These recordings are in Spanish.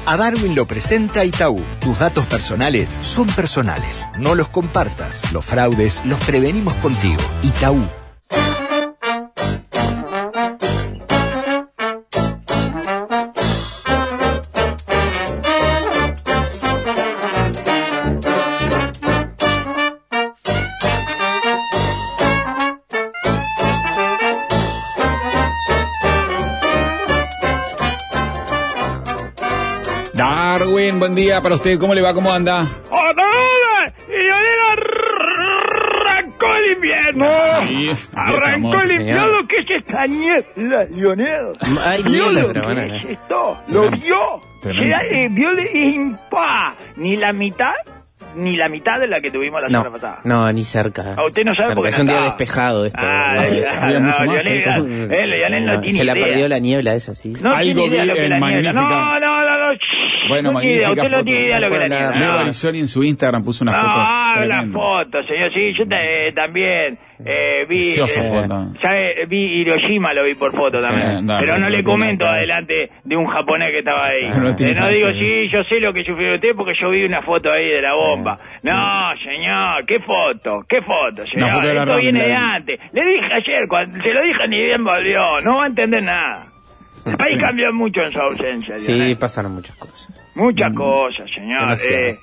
A Darwin lo presenta Itaú. Tus datos personales son personales. No los compartas. Los fraudes los prevenimos contigo. Itaú. Darwin, buen día para usted. ¿Cómo le va? ¿Cómo anda? ¡Hola! Arrancó el invierno. Arrancó el invierno. ¿Lo que es esta niebla, Lionel? ¿Vio lo que es esto? ¿Lo vio? ¿Vio ni la mitad de la que tuvimos la semana pasada? No, ni cerca. A usted no sabe porque es un día despejado esto. Había mucho más. Lionel no tiene se idea. la perdió la niebla esa, sí. No Algo tiene idea vi lo que es la en niebla. Magnífica. No. Bueno, Magnífica. magnífica Usted no foto. tiene idea lo que es la niebla. Leo Arizoni en su Instagram puso una foto. La tremenda. foto, señor. Sí, yo también vi. Preciosa foto. Vi Hiroshima, lo vi por foto también. dale, pero no le dale, comento dale. adelante de un japonés que estaba ahí. No tiene No digo, sentido. sí, yo sé lo que sufrió usted porque yo vi una foto ahí de la bomba. No, señor, ¿qué foto? ¿Qué foto, señor? Una foto de la Esto viene de Rambla. antes. Le dije ayer, cuando se lo dije ni bien volvió. No va a entender nada. El país cambió mucho en su ausencia. Sí, Lionel. pasaron muchas cosas. Muchas cosas, señor. Demasiado.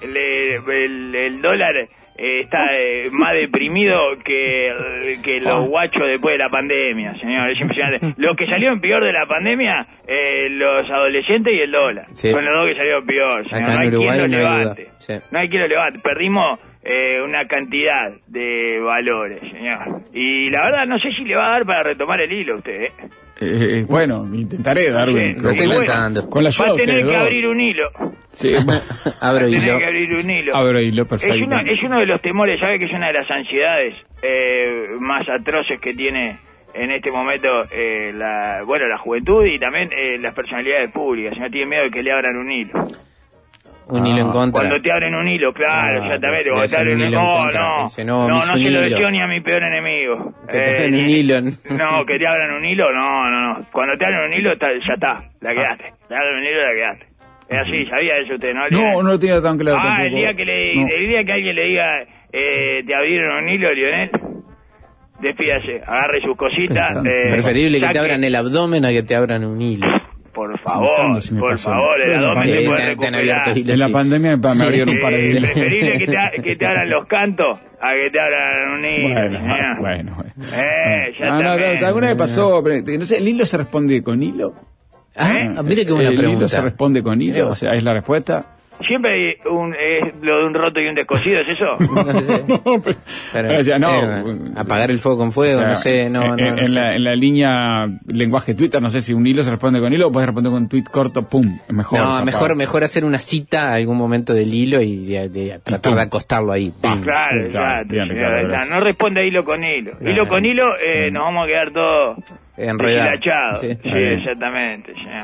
El dólar está más deprimido que los guachos después de la pandemia, señor. Es impresionante. Los que salieron peor de la pandemia, los adolescentes y el dólar. Sí. Son los dos que salieron peor, señor. Acá en No hay Uruguay quien lo no hay levante. duda. Sí. No hay quien lo levante. Perdimos una cantidad de valores, señor. Y la verdad, no sé si le va a dar para retomar el hilo a usted, Bueno, intentaré, Darwin. Sí, Lo estoy y bueno, intentando. Con la Va ayuda a de tener ustedes que dos. abrir un hilo. Sí, bueno, Abro Tiene hilo. que abrir un hilo. abro hilo, perfecto. Es uno de los temores, ¿sabe? Que es una de las ansiedades más atroces que tiene en este momento la juventud y también las personalidades públicas. No tiene miedo de que le abran un hilo. Un hilo en contra. Cuando te abren un hilo, claro, exactamente. le Cuando te hacen abren un hilo en contra. no Dice, no, no me hizo se un lo hilo. deseo ni a mi peor enemigo. Que te abran un hilo. No, que te abran un hilo, no. Cuando te abren un hilo, ya está, la quedaste. Te abren un hilo, la quedaste. Es así, sabía eso usted, ¿no? No lo tenía tan claro tampoco. El día que alguien le diga, te abrieron un hilo, Lionel, despídase, agarre sus cositas. Preferible que te saque- abran el abdomen a que te abran un hilo. Por favor, Pensando si me por pasó. favor, el Sí, abdomen sí, se puede te han recuperar. abierto hilos. En la Sí. pandemia me abrieron un par de hilos. Preferible que te abran los cantos a que te abran un hilo. Bueno. Ya No, también. alguna vez pasó, pero, no sé, ¿el hilo se responde con hilo? Mire qué buena ¿El hilo pregunta. se responde con hilo? O sea, ¿es la respuesta? Siempre hay lo de un roto y un descosido, ¿es eso? No sé. Pero, O sea, no. apagar el fuego con fuego, O sea, no sé, no en sé. la línea lenguaje Twitter, no sé si un hilo se responde con hilo o puedes responder con un tweet corto, pum, es mejor. No, capaz. mejor hacer una cita a algún momento del hilo y de tratar de acostarlo ahí. Pim. Claro, Claro, exacto. bien, Ricardo, gracias. No responde hilo con hilo. Hilo con hilo, nos vamos a quedar todos Enredado. deshilachados. Sí. Sí, exactamente, señor.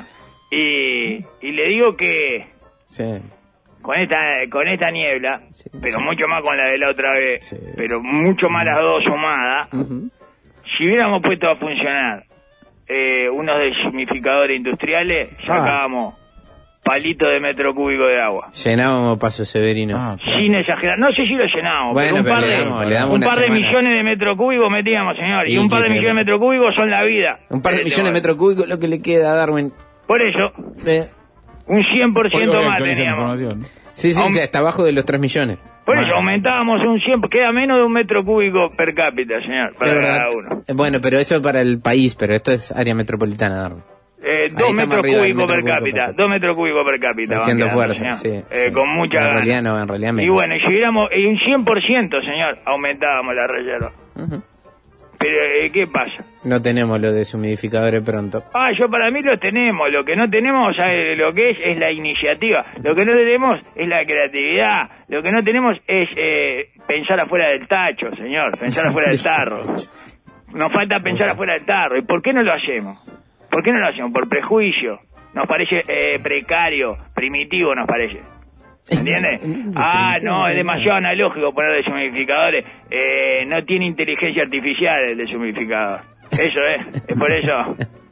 Y le digo que Sí. con esta niebla, Sí, pero sí. mucho más con la de la otra vez, Sí. pero mucho más las dos sumadas, Ujú. si hubiéramos puesto a funcionar unos deshumificadores industriales, sacábamos palitos de metro cúbico de agua. Llenábamos Paso Severino. Ah, Sin exagerar, no sé si lo llenamos, Bueno, pero pero le un damos par unas de semanas. millones de metros cúbicos metíamos, señor, y Y un par de que- millones de metros cúbicos son la vida. Un par de Este millones de momento. metros cúbicos lo que le queda a Darwin. Por eso, un 100% Porque más actualiza la teníamos. información. Sí, está abajo de los 3 millones. Por eso Bueno. aumentábamos un 100, queda menos de un metro cúbico per cápita, señor, para De verdad. cada uno. Bueno, pero eso para el país, pero esto es área metropolitana, Darwin. 2 estamos metros arriba del cúbicos metro per cúbico cápita, per cápita. 2 metros cúbicos per cápita. van Haciendo quedando, fuerza, señor. sí. Con mucha En ganas. realidad no, en realidad Y menos. bueno, si hubiéramos, y un 100%, señor, aumentábamos la reserva. Ujú. Pero, ¿qué pasa? No tenemos los deshumidificadores pronto. Yo para mí los tenemos. Lo que no tenemos, ¿sabe lo que es la iniciativa. Lo que no tenemos es la creatividad. Lo que no tenemos es pensar afuera del tacho, señor. Pensar afuera del tarro. Nos falta pensar afuera del tarro. ¿Y por qué no lo hacemos? ¿Por qué no lo hacemos? Por prejuicio. Nos parece precario, primitivo nos parece. ¿Entiendes? No, es demasiado analógico poner deshumidificadores. No tiene inteligencia artificial el deshumidificador. Eso es por eso.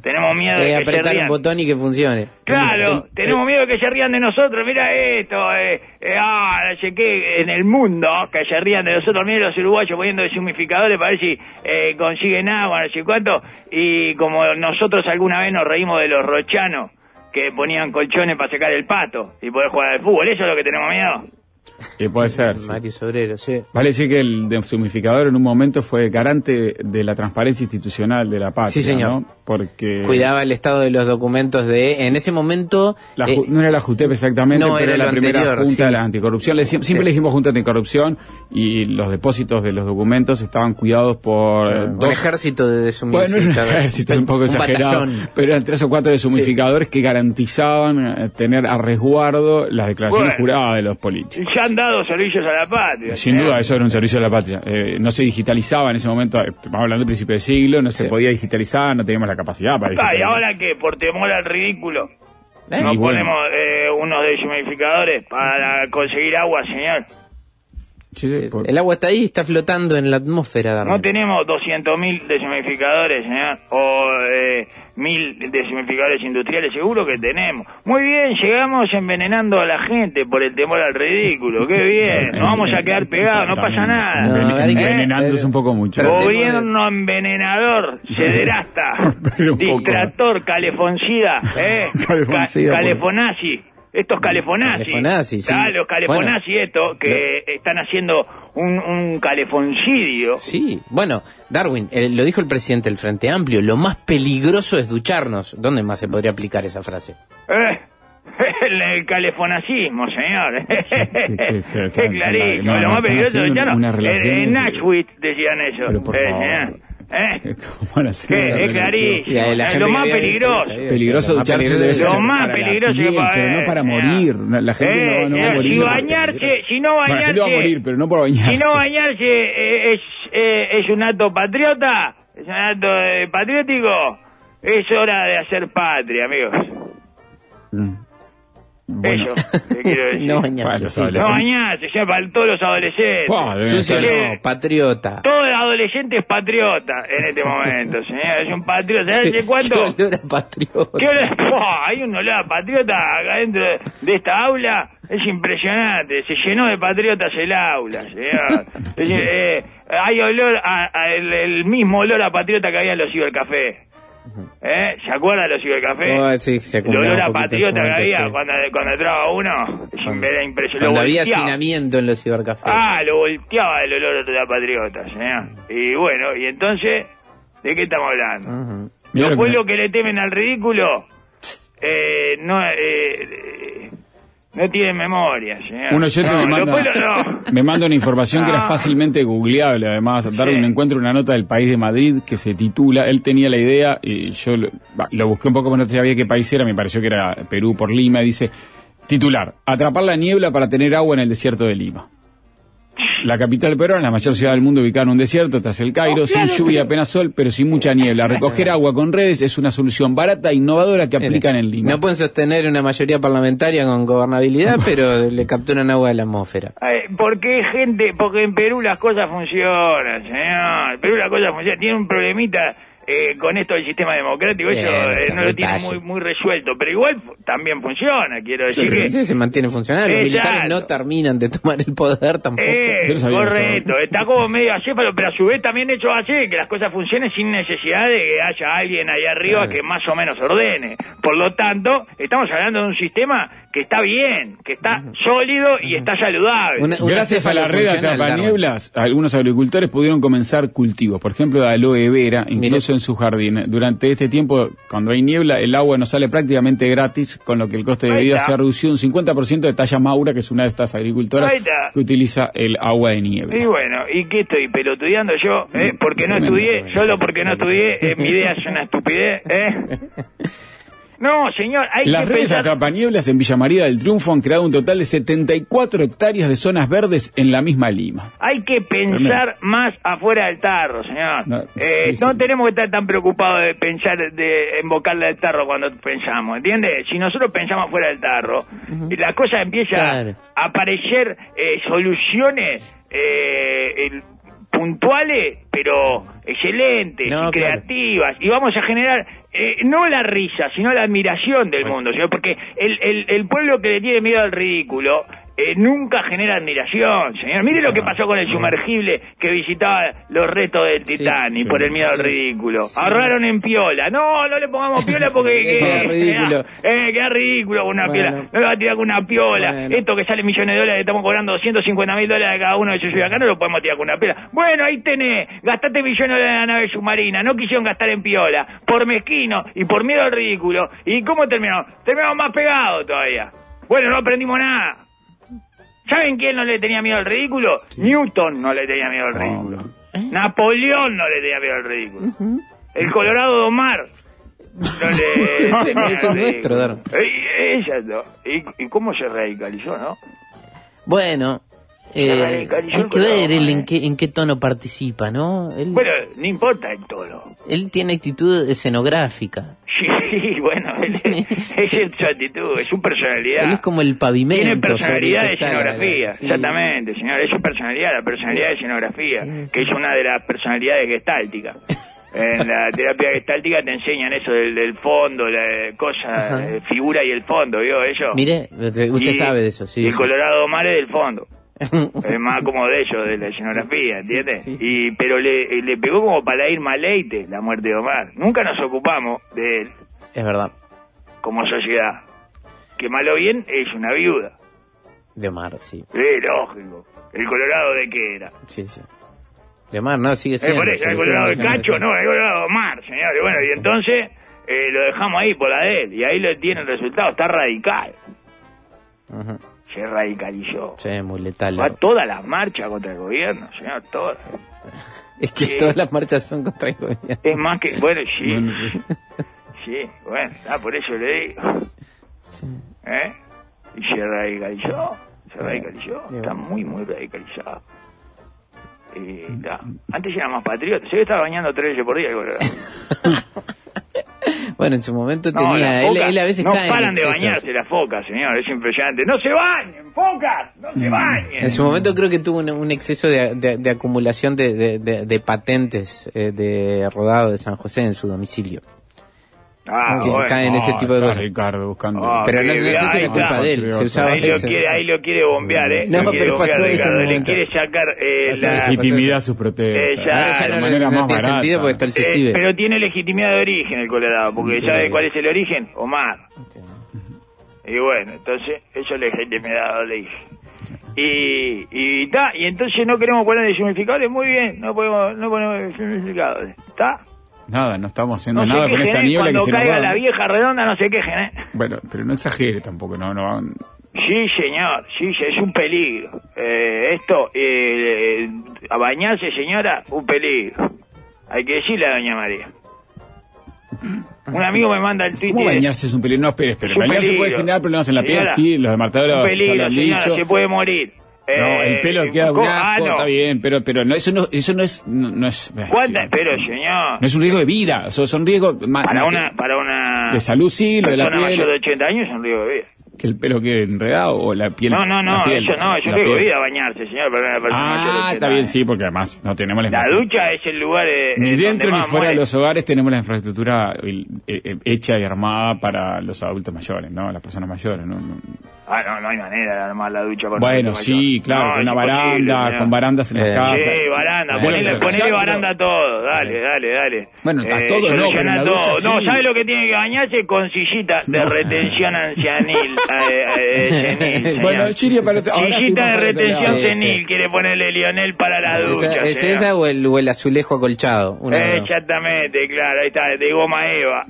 Tenemos miedo de que se apretar rían. un botón y que funcione. Claro, tenemos miedo de que se rían de nosotros. Mira esto, no sé qué, en el mundo, que se rían de nosotros. Miren los uruguayos poniendo deshumificadores para ver si consiguen agua, no sé cuánto. Y como nosotros alguna vez nos reímos de los rochanos, que ponían colchones para secar el pato y poder jugar al fútbol. ¿Eso es lo que tenemos miedo? Puede ser, sí. Mario Sobrero, sí. Vale decir que el deshumificador en un momento fue garante de la transparencia institucional de la patria, Sí, señor. ¿no? Porque Cuidaba el estado de los documentos en ese momento... no era la JUTEP exactamente, no, pero era la lo primera anterior, junta sí. de la anticorrupción. Siempre le dijimos junta de anticorrupción y los depósitos de los documentos estaban cuidados por un ejército de Bueno, no era un deshumificadores. ejército un poco exagerado, batallón. pero eran 3 o 4 deshumificadores que garantizaban tener a resguardo las declaraciones juradas de los políticos. Y ya han dado servicios a la patria. Sin duda, eso era un servicio a la patria. No se digitalizaba en ese momento, estamos hablando del principio del siglo, no se podía digitalizar, no teníamos la capacidad para ¿Y digitalizar. ahora qué? Por temor al ridículo. ¿No Y bueno. Ponemos unos deshumificadores para conseguir agua, señor. Sí, Sí, por- el agua está ahí, está flotando en la atmósfera, Darwin. No tenemos 200.000 deshumificadores, señor, o 1.000 deshumificadores industriales, seguro que tenemos. Muy bien, llegamos envenenando a la gente por el temor al ridículo, qué bien, nos vamos a quedar pegados, no pasa nada. No, hay que- envenenándose un poco mucho. Gobierno envenenador, cederasta, Pero un poco. distractor, calefoncida, Calefoncida, calefonazi. Estos calefonazis. Calefonazi, sí. Los calefonazis estos que están haciendo un calefoncidio. Sí, bueno, Darwin, lo dijo el presidente del Frente Amplio, lo más peligroso es ducharnos. ¿Dónde más se podría aplicar esa frase? El calefonacismo, señor. que- Es clarísimo. no, Lo más están peligroso haciendo ya no. unas relaciones- En Nashville decían eso. Pero por favor. señor. ¿Cómo van a hacer ¿Qué? esa Es relación? Y clarísimo. la Es gente lo que más había peligroso. dicho, Peligroso lo más ducharse peligroso debe es ser Lo más para la peligroso piel, que pero no para señor. morir. La gente no va a Señor, morir. si no, bañarse, si no Bueno, la gente va a morir, pero no por bañarse. Si no bañarse es un acto patriota, es un acto patriótico, es hora de hacer patria, amigos. Bueno. Eso, te quiero decir. No Para bañarse, los sí. No adolescentes. bañarse, ya para todos los adolescentes. Pua, deben Sucio estar- no, patriota. Todo adolescente es patriota en este momento, señor. Es un patriota. ¿Sabes de cuánto? Qué olor a patriota. ¿Qué olor? ¡Pua! Hay un olor a patriota acá dentro de esta aula. Es impresionante. Se llenó de patriotas el aula, señor. Es decir, hay olor el mismo olor a patriota que había en los cibercafés. ¿Se acuerdan de los cibercafés? Oh, sí, se El acumulaba olor a un poquito patriota que en su había momento, sí. cuando entraba uno. Era impresionante. Cuando Lo había volteaba. hacinamiento en los cibercafés. Lo volteaba el olor de patriota, señor. Y bueno, y entonces, ¿de qué estamos hablando? Ujú. Mira Los lo que- pueblos que le temen al ridículo no tienen memoria, señor. Un oyente No, me los manda, pueblos no. me manda una información que era fácilmente googleable. Además, Darwin encuentra una nota del País de Madrid que se titula, él tenía la idea y yo lo busqué un poco, pero no sabía qué país era, me pareció que era Perú por Lima, y dice, titular, atrapar la niebla para tener agua en el desierto de Lima. La capital peruana, la mayor ciudad del mundo ubicada en un desierto, tras el Cairo, sin lluvia, apenas sol, pero sin mucha niebla. Recoger agua con redes es una solución barata e innovadora que aplican en Lima. No pueden sostener una mayoría parlamentaria con gobernabilidad, pero le capturan agua de la atmósfera. Porque en Perú las cosas funcionan, señor. En Perú las cosas funcionan. Tiene un problemita con esto del sistema democrático, eso no lo tiene muy resuelto, pero igual también funciona, quiero decir que... Sí, se mantiene funcionando. Los militares no terminan de tomar el poder tampoco. Yo no sabía Correcto, está como medio acéfalo, pero a su vez también hecho así, que las cosas funcionen sin necesidad de que haya alguien ahí arriba que más o menos ordene. Por lo tanto, estamos hablando de un sistema que está bien, que está sólido y está saludable. Gracias a la red funcional, Atrapanieblas, algunos agricultores pudieron comenzar cultivos, por ejemplo, de aloe vera, incluso en su jardín. Durante este tiempo, cuando hay niebla, el agua nos sale prácticamente gratis, con lo que el coste de vida se ha reducido un 50% de Talla Maura, que es una de estas agricultoras que utiliza el agua de niebla. Y bueno, ¿y qué estoy pelotudeando yo? Porque no estudié, solo porque no estudié, mi idea es una estupidez, No, señor, hay Las que redes pensar... Atrapanieblas en Villa María del Triunfo han creado un total de 74 hectáreas de zonas verdes en la misma Lima. Hay que pensar más afuera del tarro, señor. No, no tenemos que estar tan preocupados de pensar, de embocarle al tarro cuando pensamos, ¿entiendes? Si nosotros pensamos afuera del tarro, la cosa empieza a aparecer soluciones puntuales, pero excelentes, y creativas, y vamos a generar no la risa, sino la admiración del mundo, señor, porque el pueblo que le tiene miedo al ridículo nunca genera admiración, señor. Mire lo que pasó con el sumergible que visitaba los restos del Titanic por el miedo al ridículo. Ahorraron en piola. No le pongamos piola porque queda ridículo. Queda ridículo con una piola. No le va a tirar con una piola. Esto que sale millones de dólares, estamos cobrando $250.000 de cada uno de ellos acá, no lo podemos tirar con una piola. Bueno, ahí tenés, gastaste millones de la nave submarina, no quisieron gastar en piola, por mezquino y por miedo al ridículo. ¿Y cómo terminó? Terminamos más pegados todavía. Bueno, no aprendimos nada. ¿Saben quién no le tenía miedo al ridículo? Newton no le tenía miedo al ridículo. Napoleón no le tenía miedo al ridículo. El Colorado Don Mar no le tenía Eso es nuestro, Dar. Ella no. ¿Y cómo se radicalizó, no? Bueno, hay que ver él en qué tono participa, ¿no? Bueno, no importa el tono. Él tiene actitud escenográfica. Sí, bueno, es su actitud, es su personalidad. Él es como el pavimento. Tiene personalidad de está, escenografía, sí. Exactamente, señor. Es su personalidad, la personalidad de escenografía, que es una de las personalidades gestálticas. En la terapia gestáltica te enseñan eso del fondo, la cosa, figura y el fondo, ¿vio eso? Mire, usted sabe de eso, sí. Y el Colorado Mar es del fondo. Es más como de ellos, de la escenografía, ¿entiendes? Sí. Pero le pegó como para ir Leite la muerte de Omar. Nunca nos ocupamos de él. Es verdad. Como sociedad. Que mal o bien es una viuda. De Omar, sí. Lógico. ¿El Colorado de qué era? Sí. De Omar, no, sigue siendo. Por eso, el Colorado de Cacho, no, el Colorado de Omar, señor. Y bueno, y entonces lo dejamos ahí por la de él. Y ahí lo tiene el resultado. Está radical. Se radicalizó. Sí, muy letal. Va todas las marchas contra el gobierno, señor, todas. Es que todas las marchas son contra el gobierno. Es más que, bueno, sí. Sí, bueno, por eso le digo. Sí. Y se radicalizó. Está muy radicalizado. Antes era más patriota. Se estaba bañando 3 veces por día. Bueno, en su momento tenía... Él a veces no cae paran en de excesos. bañarse las focas, señor. Es impresionante. ¡No se bañen, focas! ¡No se bañen! En su momento creo que tuvo un exceso de acumulación de patentes de rodado de San José en su domicilio. Cae en ese tipo de cosas. Ricardo buscando. Pero no sé si es culpa de él. Se usaba eso. Ahí lo quiere bombear, No, pero pasó eso. Le quiere sacar la legitimidad a sus protestas. Ahora ya no tiene sentido porque está el CIFIBE. Pero tiene legitimidad de origen el Colorado, porque ¿sabe cuál es el origen? Omar. Y bueno, entonces eso es legitimidad de origen. Y entonces no queremos poner desumificadores. Muy bien, no ponemos desumificadores. ¿Está? Nada, no estamos haciendo nada con esta niebla que se nos va. Cuando caiga la vieja redonda no se quejen, Bueno, pero no exagere tampoco, no. Sí, señor, sí, es un peligro. A bañarse, señora, un peligro. Hay que decirle a doña María. Un amigo me manda el tweet. ¿Cómo bañarse es un peligro? No, espere. Bañarse puede generar problemas en la piel, sí, los demartadores. Un peligro, señora, se puede morir. No, el pelo queda un asco, está bien, pero no, eso no es. ¿Cuántas? Pero, señor. No es un riesgo de vida, son riesgos para una de salud, sí, lo de la piel. Mayor de 80 años es un riesgo de vida. ¿Que el pelo quede enredado o la piel? No, eso no, es un riesgo de vida bañarse, señor, para una persona mayor de 80 está bien, años. Sí, porque además no tenemos la La ducha es el lugar ni dentro ni fuera de los los hogares tenemos la infraestructura hecha y armada para los adultos mayores, ¿no? Las personas mayores, ¿no? No hay manera de armar la ducha con bueno, sí, claro, con una baranda, con barandas en las casas. Sí, baranda, ponele baranda a todo, dale. Bueno, a todo no, pero en la ducha sí. No, ¿sabe lo que tiene que bañarse? Con sillita de retención ancianil. Senil, bueno, Chiri, sillita de retención senil, quiere ponerle Lionel para la ducha. ¿Es esa o el azulejo acolchado? Exactamente, claro, ahí está, de goma Eva.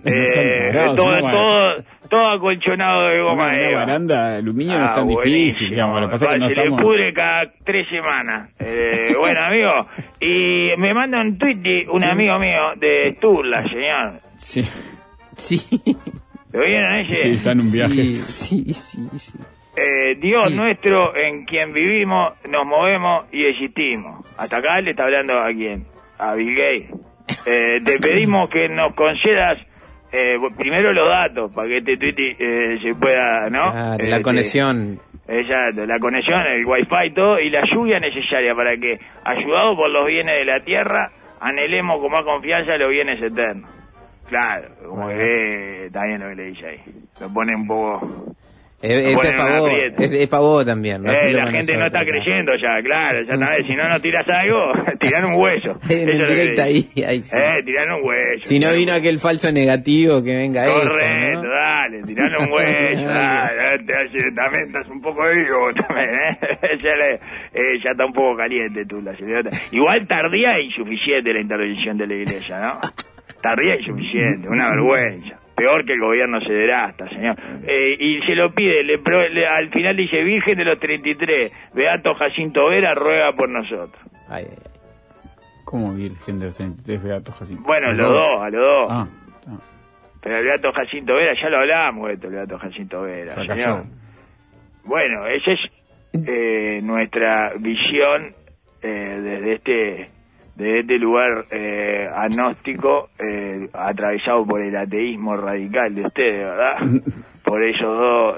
Todo acolchonado de goma Eva. Una baranda de aluminio no es tan difícil, digamos. Lo que pasa es que no estamos... le pudre cada 3 semanas. Bueno, amigo, y me manda un tweet un amigo mío de Sturla, señor. Sí. ¿Lo vieron ese? Sí, está en un viaje. Sí. Dios nuestro, en quien vivimos, nos movemos y existimos. Hasta acá le está hablando a quién, a Bill Gates. Te pedimos que nos concedas primero los datos para que este tweet se pueda, ¿no? Claro, la conexión. Exacto, la conexión, el wifi, todo, y la lluvia necesaria para que, ayudados por los bienes de la tierra, anhelemos con más confianza los bienes eternos. Claro, como que está bien lo que le dice ahí. Lo pone un poco... Es para vos también, ¿no? La gente no está creyendo ya, claro, ya sabes, si no tiras algo, tiran un hueso. En directa ahí sí. Tiran un hueso. Si no vino aquel falso negativo, que venga correcto, ¿no? Dale, tiran un hueso, también estás un poco vivo, también, ya está un poco caliente tú, la señora. Igual tardía e insuficiente la intervención de la iglesia, ¿no? Tardía e insuficiente, una vergüenza. Peor que el gobierno sederasta, señor. Y se lo pide, al final dice, Virgen de los 33, Beato Jacinto Vera, ruega por nosotros. Ay. ¿Cómo Virgen de los 33, Beato Jacinto? Bueno, a los dos. Ah. Pero el Beato Jacinto Vera, ya lo hablamos esto, el Beato Jacinto Vera, señor. Bueno, esa es nuestra visión desde este lugar agnóstico, atravesado por el ateísmo radical de ustedes, ¿verdad? Por esos dos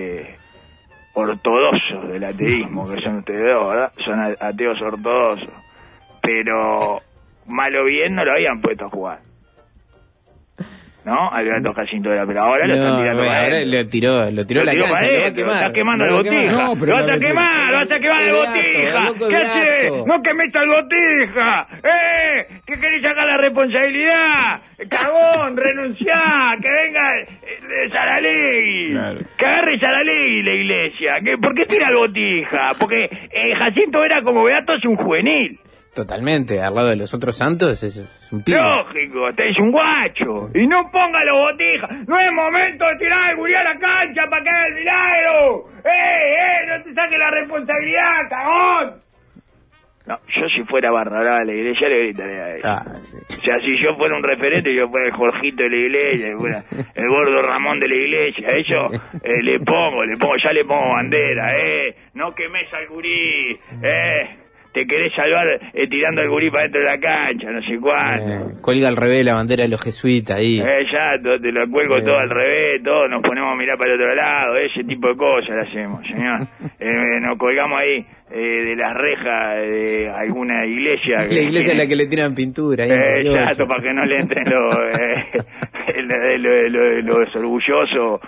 ortodoxos del ateísmo, que son ustedes dos, ¿verdad? Son ateos ortodoxos. Pero, mal o bien, no lo habían puesto a jugar, ¿no? Al Beato Jacinto Vera, pero ahora lo están tirando para ahora él. lo tiró a la cancha, lo va a quemar. Lo está quemando el Botija. No, pero lo vas a quemar el Botija. ¿Qué haces? No quemes al Botija. ¿Qué querés sacar la responsabilidad? Cagón, renunciá, que venga Saralegui. Claro. Que agarre Saralegui la iglesia. ¿Por qué tira al Botija? Porque Jacinto Vera como Beato es un juvenil. Totalmente, al lado de los otros santos es un pibe. Lógico, es un guacho. Y no ponga los Botijas. No es momento de tirar al gurí a la cancha para que haga el milagro. No te saques la responsabilidad, cagón. No, yo si fuera barra brava de la iglesia le gritaría a él. Sí. O sea, si yo fuera un referente, yo fuera el Jorgito de la iglesia, fuera el gordo Ramón de la iglesia, eso le pongo bandera, no quemes al gurí, te querés salvar tirando al gurí para dentro de la cancha, no sé cuánto. Cuelga al revés la bandera de los jesuitas ahí. Ya, te lo cuelgo todo al revés, todo, nos ponemos a mirar para el otro lado, ese tipo de cosas lo hacemos, señor. Nos colgamos ahí de las rejas de alguna iglesia. La iglesia a la que le tiran pintura. Exacto, para que no le entren los orgullosos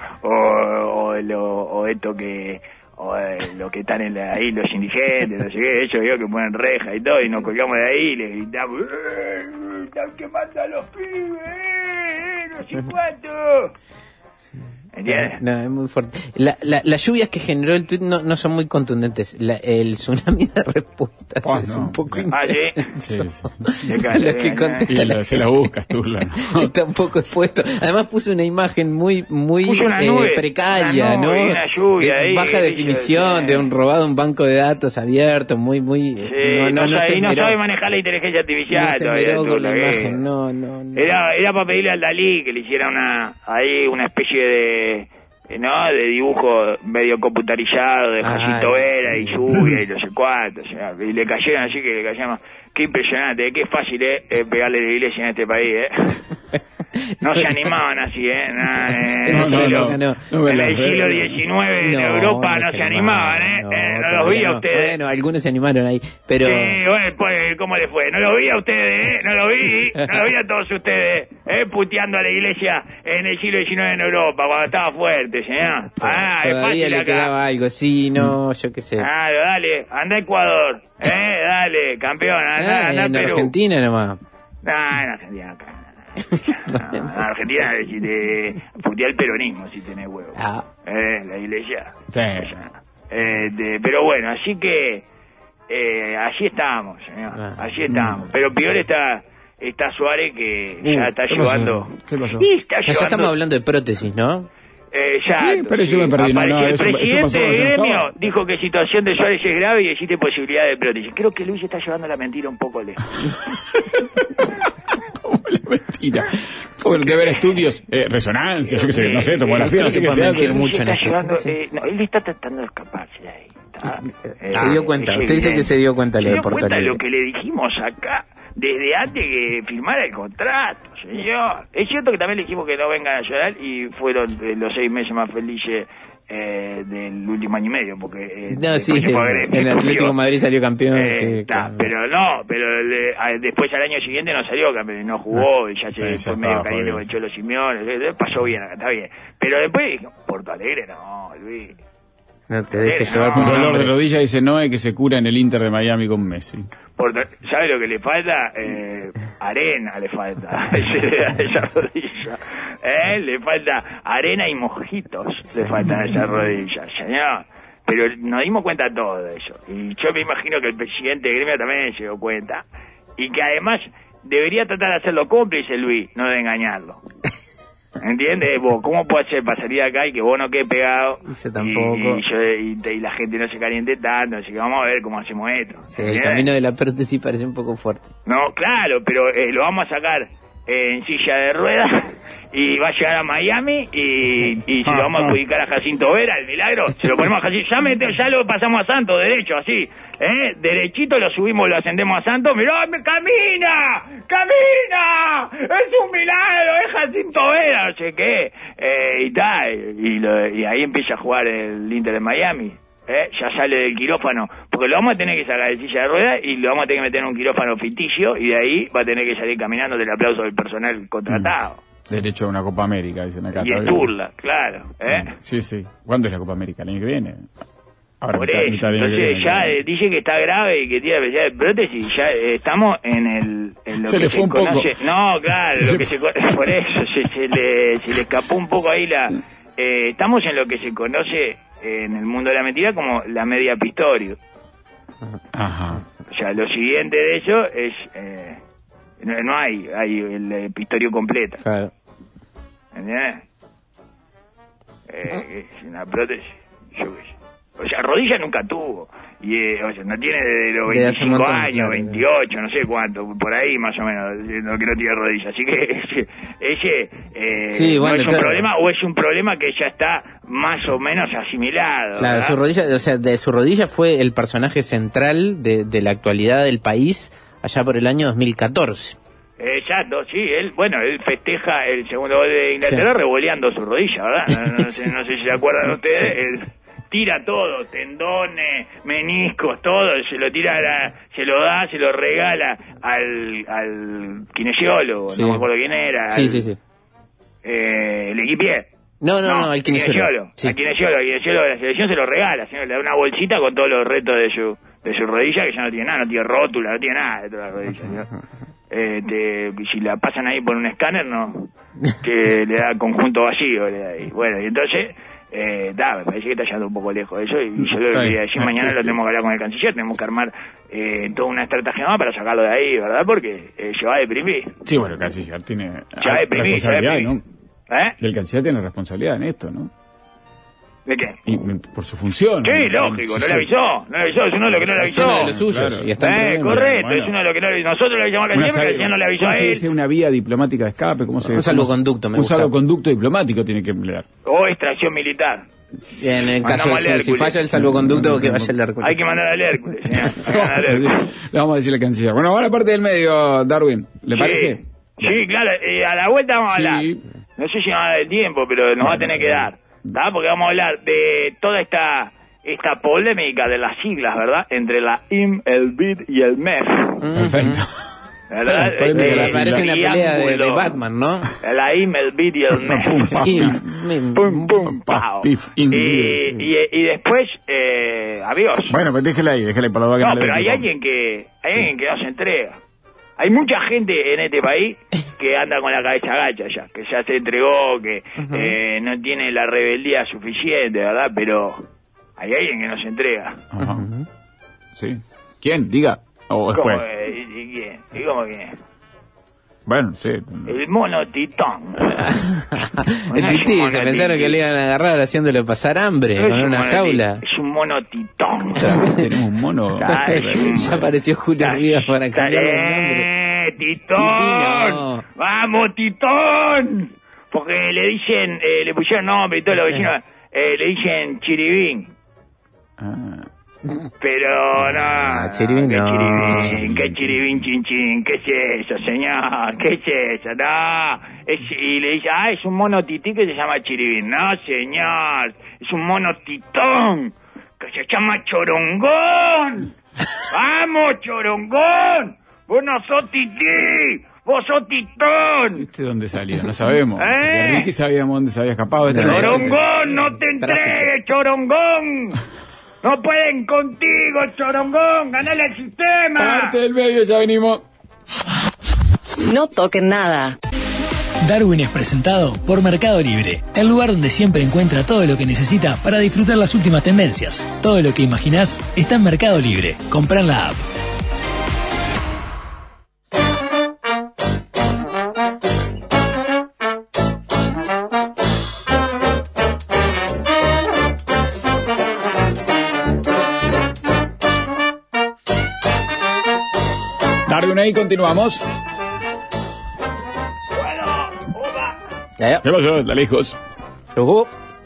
o esto que... o los que están ahí, los indigentes, no sé qué, ellos digo que ponen reja y todo, y nos colgamos de ahí y les gritamos, están quemando a los pibes, no sé cuánto. ¿Entiendes? No, es muy fuerte. Las lluvias que generó el tuit no son muy contundentes. El tsunami de respuestas es un poco intenso. Se la buscas tú, ¿no? Está un poco expuesto. Además puso una imagen muy precaria, ¿no? Una lluvia ahí, baja definición, de un robado un banco de datos abierto, muy no sabe manejar la inteligencia artificial. No se miró con la imagen, no. Era para pedirle al Dalí que le hiciera una especie de dibujo medio computarizado de Jacinto Vera y lluvia y no sé cuánto, o sea, y le cayeron así que le cayeron. Qué impresionante, qué fácil es pegarle a la iglesia en este país, No se animaban así, No, en el siglo XIX en Europa no se animaban, no los vi a ustedes. Bueno, algunos se animaron ahí, pero... Sí, bueno, pues, ¿cómo les fue? No los vi a ustedes, no los vi a todos ustedes, puteando a la iglesia en el siglo XIX en Europa, cuando estaba fuerte, señor. Todavía le quedaba algo, sí, no, yo qué sé. Dale, anda a Ecuador, dale, campeón, anda en Perú. Argentina nomás. En Argentina acá. En Argentina putea el peronismo si tenés huevo. La iglesia. Sí. Pero bueno, así que allí estamos, señor. Allí estamos. Pero peor está Suárez, que ya está llevando. ¿Qué pasó? Ya estamos hablando de prótesis, ¿no? Sí, pero yo me perdí. El presidente del gremio dijo que situación de Suárez es grave y existe posibilidad de prótesis. Creo que Luis está llevando la mentira un poco lejos. ¿Cómo la mentira? Tuvo que ver estudios, resonancia, yo qué sé, no sé, tomografía, no sé qué se hace. Mucho en esto. Él está tratando de escaparse de ahí. Se dio cuenta, usted dice que se dio cuenta lo de Portal Libre. Lo que le dijimos acá desde antes que firmara el contrato, señor. Es cierto que también le dijimos que no vengan a llorar y fueron los 6 meses más felices del último año y medio, porque no, sí, el Atlético de Madrid salió campeón, sí, claro. pero después al año siguiente no salió campeón, no jugó, y ya se fue medio caliente con el Cholo Simeone, pasó bien acá, está bien, pero después Porto Alegre no, Luis. No te dejes llevar por dolor de rodilla, dice Noé, que se cura en el Inter de Miami con Messi. ¿Sabe lo que le falta? Arena le falta esa rodilla. Le falta arena y mojitos, le faltan a esa rodilla, señor. Pero nos dimos cuenta todo de eso. Y yo me imagino que el presidente de Gremio también se dio cuenta. Y que además debería tratar de hacerlo cómplice, Luis, no de engañarlo. ¿Entiendes? Vos, ¿cómo puede ser para salir acá y que vos no quedes pegado? Yo tampoco. Y la gente no se caliente tanto, así que vamos a ver cómo hacemos esto. Sí, el camino de la prótesis parece un poco fuerte. No, claro, pero lo vamos a sacar en silla de ruedas y va a llegar a Miami y se lo vamos a adjudicar a Jacinto Vera, el milagro. Se lo ponemos a Jacinto, ya lo pasamos a Santos, derecho, así. Derechito lo subimos, lo ascendemos a Santos. Mirá, ¡camina! ¡Es un milagro! ¡Es Jacinto Vera! No sé qué. Y ahí empieza a jugar el Inter de Miami. Ya sale del quirófano, porque lo vamos a tener que sacar de silla de ruedas y lo vamos a tener que meter en un quirófano ficticio y de ahí va a tener que salir caminando del aplauso del personal contratado. Derecho a una Copa América, dicen acá. Y Esturla, claro. Sí. ¿Cuándo es la Copa América? ¿El año que viene? Ahora, por eso, entonces ya dice que está grave y que tiene especial de prótesis, ya estamos en lo se que le fue un poco. No, claro, por eso se le escapó un poco ahí estamos en lo que se conoce en el mundo de la mentira como la media Pistorius. Ajá. O sea, lo siguiente de eso es no hay el Pistorio completa. Claro. ¿Entiendes? Es una prótesis, yo qué sé. O sea, rodilla nunca tuvo. Y, o sea, no tiene de los 25 años, 28, no sé cuánto, por ahí más o menos, no, que no tiene rodilla. Así que ese bueno, no es un problema, o es un problema que ya está más o menos asimilado. Claro, ¿verdad? Su rodilla, o sea, de su rodilla fue el personaje central de la actualidad del país allá por el año 2014. Exacto, sí, él festeja el segundo gol de Inglaterra revoleando su rodilla, ¿verdad? No sé si se acuerdan ustedes, él tira todo, tendones, meniscos, todo, se lo regala al kinesiólogo, sí. No me acuerdo quién era. Sí. El equipier. No, al kinesiólogo. Sí. Al kinesiólogo de la selección se lo regala, señor, le da una bolsita con todos los retos de su rodilla, que ya no tiene nada, no tiene rótula, no tiene nada de toda la rodilla, señor. Si la pasan ahí por un escáner, no, que le da conjunto vacío, le da ahí. Bueno, y entonces me parece que está yendo un poco lejos de eso, y yo lo quería decir, mañana lo tenemos que hablar con el canciller, tenemos que armar toda una estrategia más para sacarlo de ahí, ¿verdad? Porque se va a deprimir. Sí, bueno, el canciller tiene responsabilidad, ¿no? El canciller tiene responsabilidad en esto, ¿no? ¿De qué? Y por su función. Sí, lógico, no le avisó, es uno de los que no le avisó. Es uno de los suyos, claro. Y está en correcto, bueno. Es uno de los que no le avisó. Nosotros le avisamos al canciller, pero el canciller no le avisó a él. ¿Cómo se una vía diplomática de escape? ¿Cómo se un salvoconducto, me gusta. Un salvoconducto diplomático tiene que emplear. O extracción militar. En el caso de si falla el salvoconducto, que vaya el Hércules. Hay que mandar al Hércules, Le vamos a decir al canciller. Bueno, ahora parte del medio, Darwin, ¿le parece? Sí, claro, a la vuelta vamos a hablar. No sé si nos va a dar el tiempo, pero nos va a tener que dar. Porque vamos a hablar de toda esta polémica de las siglas, ¿verdad? Entre la IM, el BID y el MEF. Perfecto. ¿Verdad? Parece una pelea de Batman, ¿no? La IM, el BID y el MEF. Y después, adiós. Bueno, pues déjela ahí para lo que no, pero hay alguien que no se entrega. Hay mucha gente en este país que anda con la cabeza gacha ya, que ya se entregó, que no tiene la rebeldía suficiente, ¿verdad? Pero hay alguien que no se entrega. Ajá. Sí. ¿Quién? Diga. O después. ¿Quién? ¿Y cómo quién? Bueno, sí. El mono titón. El tití, se pensaron que le iban a agarrar haciéndole pasar hambre con una jaula. Es un mono titón. Tenemos un mono. Ya apareció Julio Rivas para cambiarle el nombre. ¡Titón! ¡Vamos, Titón! Porque le dicen, le pusieron nombre y todos los vecinos, le dicen Chiribín. Pero no, chiribín no. qué chiribín chin chin, ¿qué es eso, señor? ¿Qué es eso? No, y le dice, es un mono tití que se llama chiribín. No, señor, es un mono titón que se llama chorongón. ¡Vamos, chorongón! ¡Vos no sos tití! ¡Vos sos titón! ¿Viste dónde salió? No sabemos. Porque Ricky sabíamos dónde se había escapado. ¡Chorongón, no te entregues, chorongón! ¡No pueden contigo, chorongón! ¡Ganale al sistema! Parte del medio, ya venimos. No toquen nada. Darwin es presentado por Mercado Libre, el lugar donde siempre encuentra todo lo que necesita para disfrutar las últimas tendencias. Todo lo que imaginás está en Mercado Libre. Comprá en la app. Darwin, ahí continuamos. ¿Qué pasó? Dale, hijos. Hola.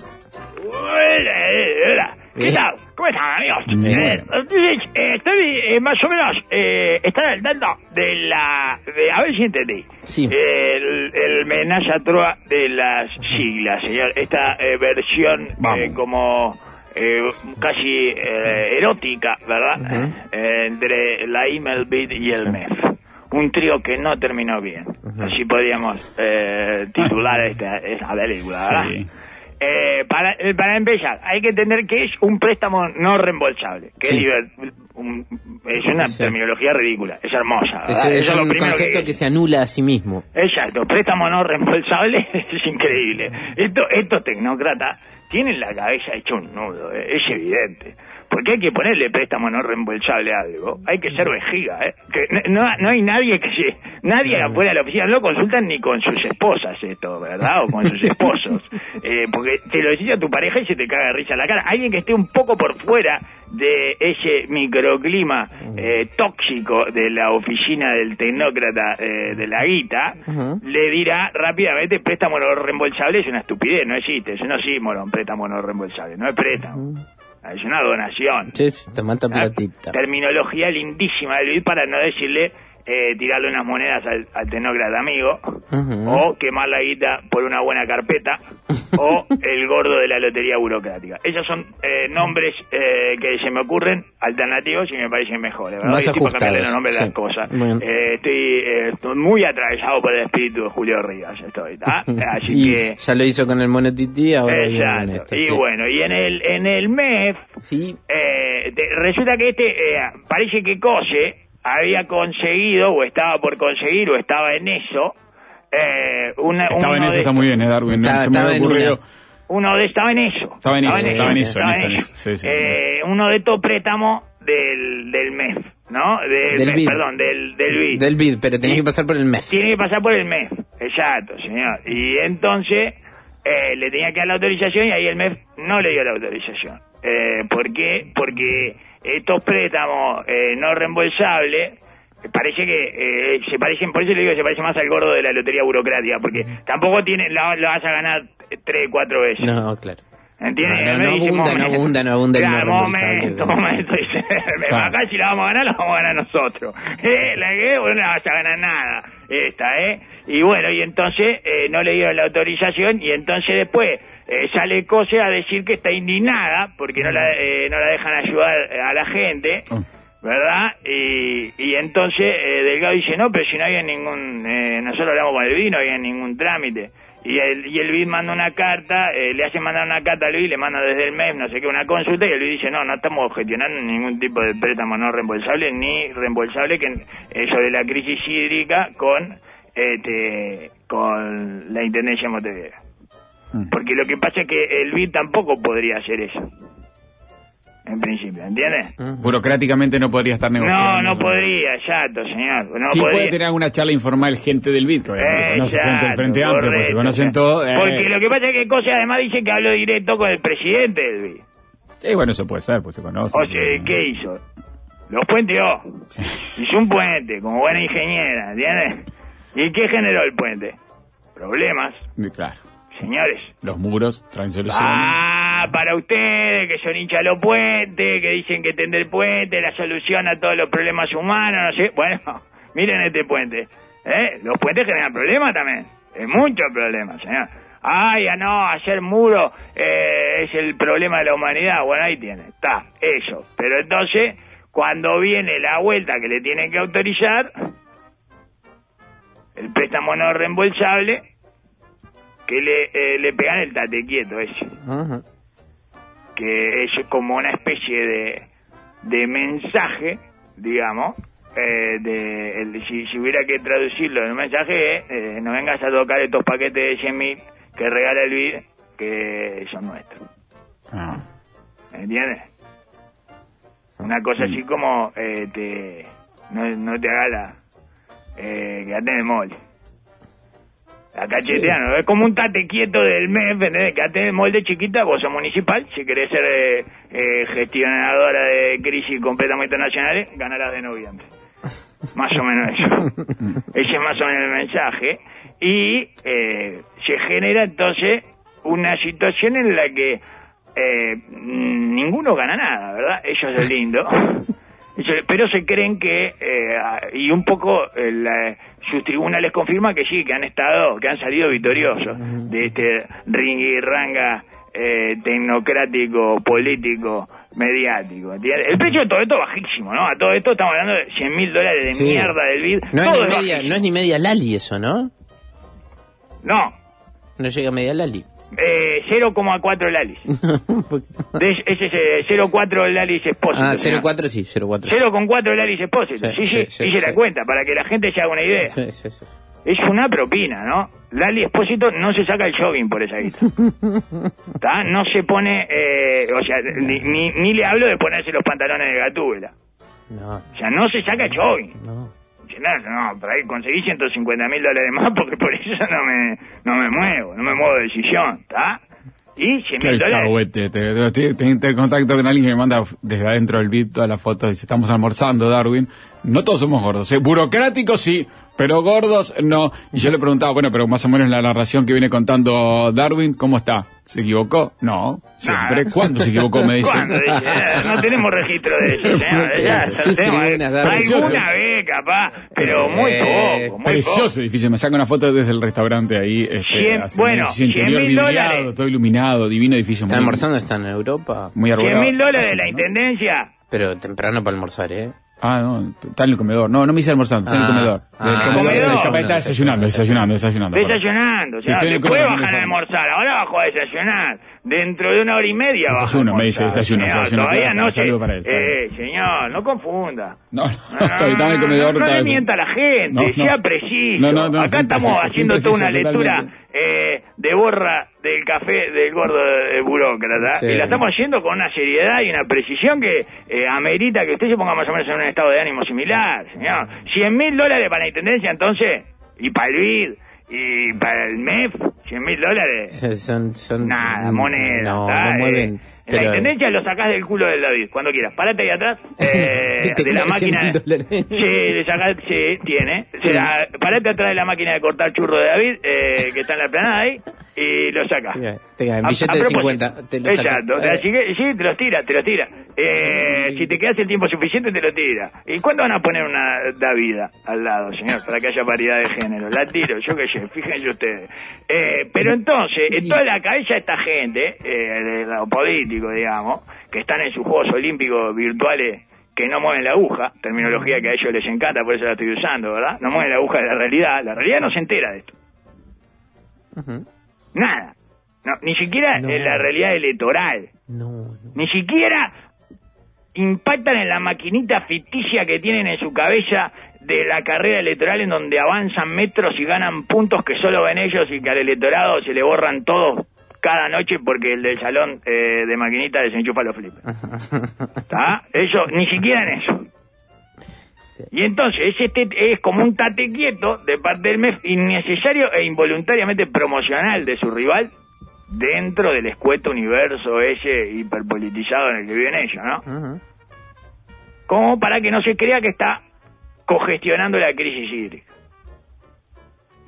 ¿Qué tal? ¿Cómo están, amigos? Estoy más o menos estar al tanto a ver si entendí. Sí. El menage à trois de las siglas, señor. Esta versión como casi erótica, ¿verdad? Entre la Email Beat y el MEF. Un trío que no terminó bien. Así podríamos titular esta película, ¿verdad? Sí. Para empezar, hay que entender que es un préstamo no reembolsable, que es una terminología ridícula, es hermosa, ¿verdad? Es un concepto que se anula a sí mismo. Exacto, préstamo no reembolsable es increíble. Estos tecnócratas tienen la cabeza hecha un nudo, es evidente. Porque hay que ponerle préstamo no reembolsable a algo. Hay que ser vejiga, Que no hay nadie nadie afuera de la oficina, no lo consultan ni con sus esposas esto, ¿verdad? O con sus esposos. Porque te lo decís a tu pareja y se te caga de risa la cara. Alguien que esté un poco por fuera de ese microclima tóxico de la oficina del tecnócrata de la guita, le dirá rápidamente préstamo no reembolsable es una estupidez, no existe. Eso no sí, morón, préstamo no reembolsable, no es préstamo. Es una donación. Sí, te mata platita. Terminología lindísima del BID para no decirle tirarle unas monedas al tecnócrata amigo, o quemar la guita por una buena carpeta, o el gordo de la lotería burocrática. Esos son nombres que se me ocurren alternativos y me parecen mejores, ¿verdad? Más ajustados. Cambiarle los nombres de las cosas. Estoy muy atravesado por el espíritu de Julio Rivas. Así que ya lo hizo con el monetití, ahora exacto. Con esto, y bueno, y en el MEF resulta que parece que Cose había conseguido, o estaba por conseguir, o estaba en eso. Estaba en eso, está muy bien, Darwin. Estaba en eso. Sí, uno de estos préstamos del MEF, ¿no? Del BID. Perdón, del BID. Del BID, pero tenía que pasar por el MEF. Tiene que pasar por el MEF, exacto, señor. Y entonces le tenía que dar la autorización y ahí el MEF no le dio la autorización. ¿Por qué? Porque estos préstamos no reembolsables parece que se parecen, por eso le digo que se parece más al gordo de la lotería burocrática, porque tampoco lo vas a ganar 3, 4 veces. No, claro. ¿Entiendes? No abunda el no momento. Me bajás, si la vamos a ganar, la vamos a ganar nosotros. No la vas a ganar nada. Y bueno, y entonces no le dieron la autorización, y entonces después sale Cose a decir que está indignada porque no la dejan ayudar a la gente, ¿verdad? Y entonces Delgado dice, no, pero si no había ningún... nosotros hablamos con el BID, no había ningún trámite. Y el BID manda una carta, le hacen mandar una carta al BID, le manda desde el MEF, no sé qué, una consulta, y el BID dice, no estamos gestionando ningún tipo de préstamo no reembolsable, ni reembolsable sobre la crisis hídrica con la Intendencia de Montevideo. Porque lo que pasa es que el BID tampoco podría hacer eso. En principio, ¿entiendes? Burocráticamente no podría estar negociando. No podría, exacto, señor. Sí puede tener alguna charla informal gente del BID, que conoce gente del Frente Amplio, porque se conocen todos. Porque lo que pasa es que Cose además dice que habló directo con el presidente del BID. Bueno, eso puede ser, pues se conoce. O sea, ¿qué hizo? Los puenteó. Hizo un puente, como buena ingeniera, ¿entiendes? ¿Y qué generó el puente? Problemas. Claro. Señores. Los muros traen soluciones. para ustedes, que son hinchas de los puentes, que dicen que tender el puente, la solución a todos los problemas humanos, no sé. Bueno, miren este puente. Los puentes generan problemas también. Muchos problemas, señor. Ay, no, hacer muro es el problema de la humanidad. Bueno, ahí tiene, está, eso. Pero entonces, cuando viene la vuelta que le tienen que autorizar, el préstamo no reembolsable, que le pegan el tate quieto ese. Que es como una especie de mensaje, digamos, si hubiera que traducirlo en un mensaje, no vengas a tocar estos paquetes de 100.000 que regala el BID, que son nuestros. ¿Me entiendes? Una cosa así como no te haga quedate en el molde. La cacheteano, es como un tate quieto del MEF, ¿entendés? Quedate en el molde, chiquita, vos sos municipal, si querés ser gestionadora de crisis con préstamos internacionales, ganarás de noviembre. Más o menos eso. Ese es más o menos el mensaje. Y se genera entonces una situación en la que ninguno gana nada, ¿verdad? Eso es lo lindo. Pero se creen que, y un poco sus tribunales confirman que sí, que han salido victoriosos de este ringirranga tecnocrático, político, mediático, ¿entiendes? El precio de todo esto es bajísimo, ¿no? A todo esto estamos hablando de $100.000 de mierda del BID. No es ni media Lali eso, ¿no? No. No llega a media Lali. 0,4 lalis. Ese es 0,4 lalis expósito. 0,4 sí, 0,4. 0,4 lalis expósito. Sí, hice la cuenta, para que la gente se haga una idea. Sí. Es una propina, ¿no? Lali Expósito no se saca el jogging por esa guita. ¿Tá? No se pone, ni le hablo de ponerse los pantalones de Gatúbela. No. O sea, no se saca el jogging. No, por ahí conseguí $150.000 más porque por eso no me muevo de decisión, ¿está? Y $100.000. Tengo contacto con alguien que me manda desde adentro del BID todas las fotos y dice, estamos almorzando, Darwin. No todos somos gordos, burocráticos sí, pero gordos no. Y yo le preguntaba, bueno, pero más o menos la narración que viene contando Darwin, ¿cómo está? ¿Se equivocó? No, siempre. ¿Cuándo se equivocó? Me dicen. No tenemos registro de eso, alguna vez, capaz, pero muy poco. Precioso edificio, me saca una foto desde el restaurante ahí. $100.000. Todo iluminado, divino edificio. ¿Está almorzando? ¿Está en Europa? Muy arbolado. $100.000 de la intendencia. Pero temprano para almorzar, no, está en el comedor. No me hice almorzando, está en el comedor. Está desayunando. Desayunando, después bajan a almorzar, ahora bajo a desayunar. Dentro de 1 hora y media desayuno, me dice, desayuno. Todavía no saludo para él. Señor, no confunda. No, está en el comedor. No le mienta a la gente, sea preciso. Acá estamos haciendo toda una lectura de borra del café del gordo burócrata, y la estamos haciendo con una seriedad y una precisión que amerita que usted se ponga más o menos en un estado de ánimo similar, señor. $100.000 para la intendencia, entonces, y para el BID, y para el MEF, $100.000. Son nada, moneda. No mueven. En la intendencia lo sacás del culo del David, cuando quieras. Parate ahí atrás, de la máquina. Le sacás, tiene. Parate atrás de la máquina de cortar churro de David, que está en la planada ahí, y lo sacás. Tenga, en billete de 50. Te lo exacto. Así que, sí, te los tira. Si te quedas el tiempo suficiente, te lo tira. ¿Y cuándo van a poner una Davida al lado, señor? Para que haya paridad de género. La tiro, yo qué sé, fíjense ustedes. Pero entonces, en toda la cabeza de esta gente, de los políticos, digamos, que están en sus Juegos Olímpicos virtuales que no mueven la aguja, terminología que a ellos les encanta, por eso la estoy usando, ¿verdad? No mueven la aguja de la realidad no se entera de esto. Nada. No, ni siquiera en la realidad electoral. Ni siquiera impactan en la maquinita ficticia que tienen en su cabeza de la carrera electoral, en donde avanzan metros y ganan puntos que solo ven ellos y que al electorado se le borran todos cada noche porque el del salón de maquinita desenchufa los flips. ¿Está? Eso, ni siquiera en eso. Y entonces es como un tate quieto de parte del MEF, innecesario e involuntariamente promocional de su rival dentro del escueto universo ese hiperpolitizado en el que viven ellos, ¿no? Como para que no se crea que está cogestionando la crisis hídrica.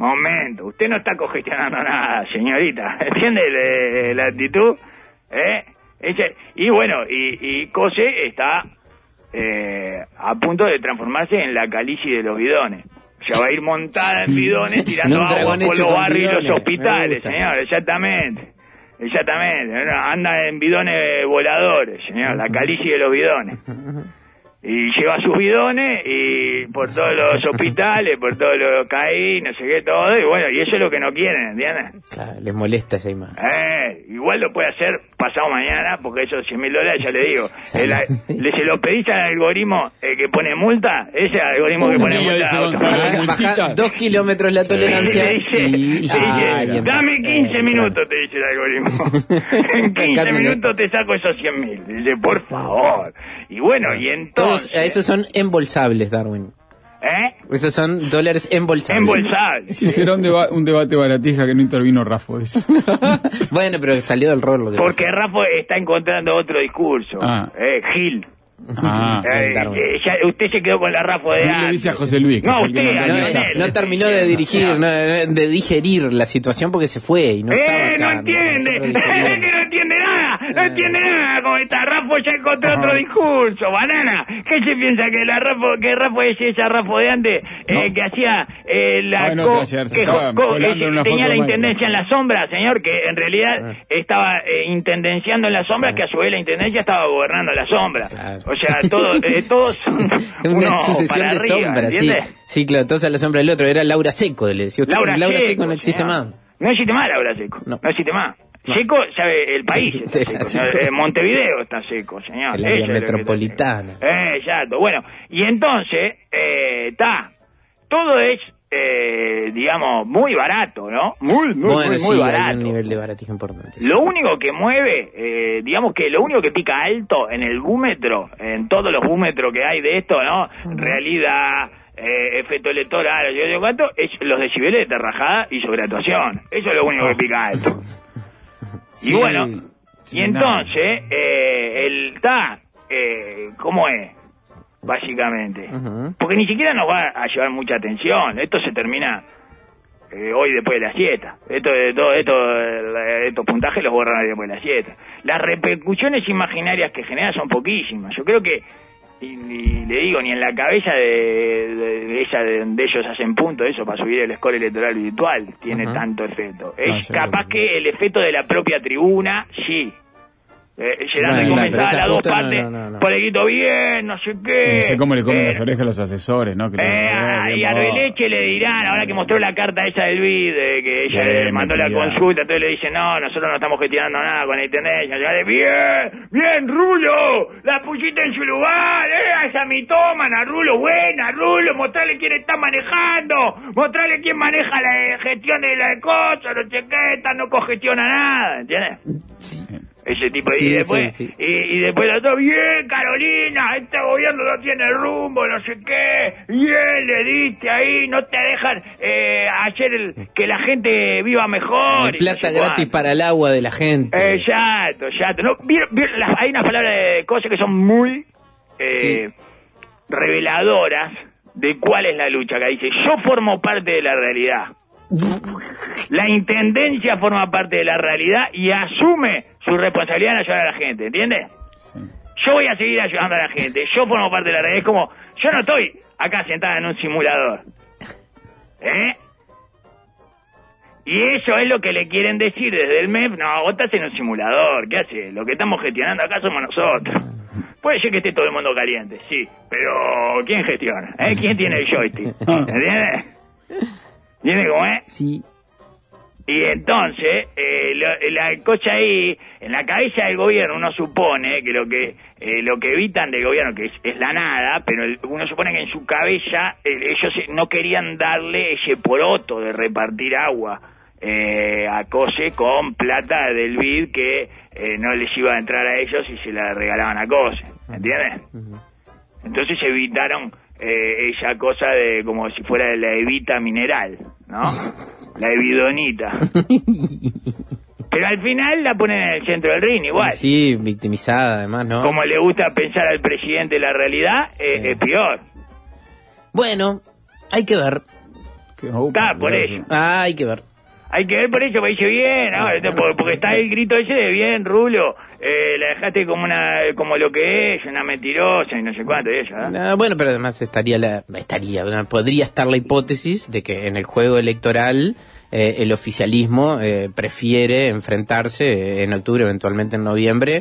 Momento, usted no está cogestionando nada, señorita. ¿Entiende la actitud? Y bueno, y COSE está a punto de transformarse en la Calisi de los bidones. Ya va a ir montada en bidones tirando agua por los barrios y los hospitales, señor, exactamente. Anda en bidones voladores, señor, la Calisi de los bidones. Y lleva sus bidones y por todos los hospitales, por todos los CAI, no sé qué, todo, y bueno, y eso es lo que no quieren, ¿entiendes? Claro, les molesta esa imagen. Igual lo puede hacer pasado mañana, porque esos $100.000, ya le digo, se lo pedís al algoritmo que pone multa, ese algoritmo que pone multa. Baja 2 kilómetros la tolerancia. Dame 15 minutos, te dice el algoritmo. En 15 minutos te saco esos 100.000. Dice, por favor. Y bueno, y entonces... Esos son embolsables, Darwin. Esos son dólares embolsables. Sí, será un debate baratija que no intervino Rafo. Bueno, pero salió del rol. Porque Rafo está encontrando otro discurso. Gil. Usted se quedó con la Rafo de antes. Le dice a José Luis. No, usted no terminó de dirigir, de digerir la situación porque se fue y no estaba acá. No entiende. No entiende nada cómo está. Rafo ya encontró otro discurso, banana. ¿Qué se piensa que Rafo es esa Rafo de antes que hacía tenía la intendencia en la sombra, señor, que en realidad estaba intendenciando en la sombra, que a su vez la intendencia estaba gobernando en la sombra. Claro. O sea, todos una sucesión de sombras, sí, claro, todos a la sombra del otro. Era Laura Seco, le decía usted. Laura Seco no existe más. No existe más Laura Seco, no existe más. Seco, sabe, el país está seco. Montevideo está seco, señor. El área metropolitana. Exacto. Bueno, y entonces, todo es, digamos, muy barato, ¿no? Muy barato. Hay un nivel de baratija importante. Lo único que mueve, digamos que lo único que pica alto en el búmetro, en todos los búmetros que hay de esto, ¿no? Realidad... efecto electoral, yo digo cuánto, es los decibeles de rajada y sobreactuación. Eso es lo único que pica alto. Y bueno, y entonces, ¿cómo es? Básicamente. Porque ni siquiera nos va a llevar mucha atención. Esto se termina hoy después de la siesta. Estos puntajes los borran hoy después de la siesta. Las repercusiones imaginarias que genera son poquísimas. Yo creo que y le digo, ni en la cabeza de ella de donde ellos hacen punto eso para subir el score electoral virtual tiene tanto efecto. Es capaz que el efecto de la propia tribuna, sí. Llegando y comentar a las dos partes, Polequito bien, no sé qué. No sé cómo le comen las orejas a los asesores, ¿no? Y a Arbeleche le dirán, ahora que mostró la carta esa del BID, que ella le mandó la consulta, entonces le dice, no, nosotros no estamos gestionando nada con la intendencia. Bien, Rulo, la pusiste en su lugar, a esa mitómana, Rulo, buena, Rulo, mostrarle quién está manejando, mostrarle quién maneja la gestión de la cosa, no sé qué, esta no cogestiona nada, ¿entiendes? Sí. Ese tipo y después y después la otra, bien Carolina, este gobierno no tiene rumbo, no sé qué, bien le diste ahí, no te dejan hacer que la gente viva mejor. Plata gratis para el agua de la gente. Exacto. No, hay unas palabras de cosas que son muy reveladoras de cuál es la lucha, que dice, yo formo parte de la realidad. La intendencia forma parte de la realidad y asume su responsabilidad en ayudar a la gente, ¿entiendes? Sí. Yo voy a seguir ayudando a la gente, yo formo parte de la realidad. Es como, yo no estoy acá sentada en un simulador, y eso es lo que le quieren decir desde el MEF. No, vos estás en un simulador, ¿qué haces? Lo que estamos gestionando acá somos nosotros. Puede ser que esté todo el mundo caliente, sí, pero ¿quién gestiona? ¿Quién tiene el joystick? ¿Entiendes? ¿Entiendes cómo es? Sí. Y entonces, la cosa ahí, en la cabeza del gobierno uno supone que lo que evitan del gobierno, que es la nada, pero uno supone que en su cabeza ellos no querían darle ese poroto de repartir agua a COSE con plata del BID que no les iba a entrar a ellos y se la regalaban a COSE, ¿entiendes? Entonces evitaron esa cosa de como si fuera la evita mineral, ¿no? La evidonita. Pero al final la ponen en el centro del ring igual. Sí, victimizada además, ¿no? Como le gusta pensar al presidente la realidad, es peor. Bueno, hay que ver. Está por eso. Hay que ver. Hay que ver por eso, me dice bien, ¿no? Porque está el grito ese de bien, Rulo, la dejaste como lo que es, una mentirosa y no sé cuánto y eso, ¿eh? Bueno, pero además podría estar la hipótesis de que en el juego electoral el oficialismo prefiere enfrentarse en octubre, eventualmente en noviembre.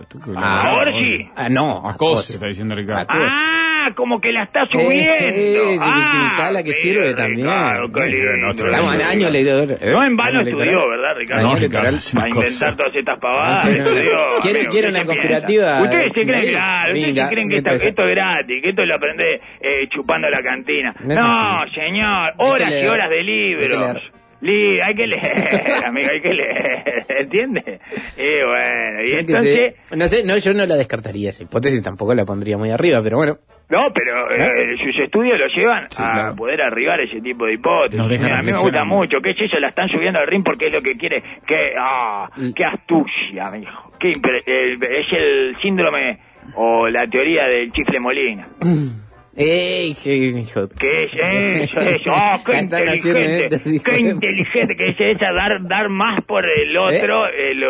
Ahora sí. No. Acoso, está diciendo Ricardo. Como que la está subiendo. Sala que sirve también. Claro, qué lindo. Estamos en año electoral. No en vano estudió, ¿verdad, Ricardo? Año electoral. Para inventar todas estas pavadas. ¿Quiere una conspirativa? Ustedes se creen, claro, ustedes se creen que esto es gratis, que esto lo aprende chupando la cantina. No, señor, horas y horas de libros. Hay que leer, amigo, hay que leer, ¿entiendes? Bueno, y entonces... No sé, yo no la descartaría esa hipótesis, tampoco la pondría muy arriba, pero bueno. No, pero sus estudios lo llevan a poder arribar ese tipo de hipótesis. A mí me gusta mucho. ¿Qué es eso? La están subiendo al ring porque es lo que quiere. ¡Qué astucia, mijo! Es el síndrome o la teoría del chifle Molina. ¡Ey, qué hijo! ¿Qué es eso? ¡Qué inteligente! ¡Qué inteligente! Que es esa, dar más por el otro.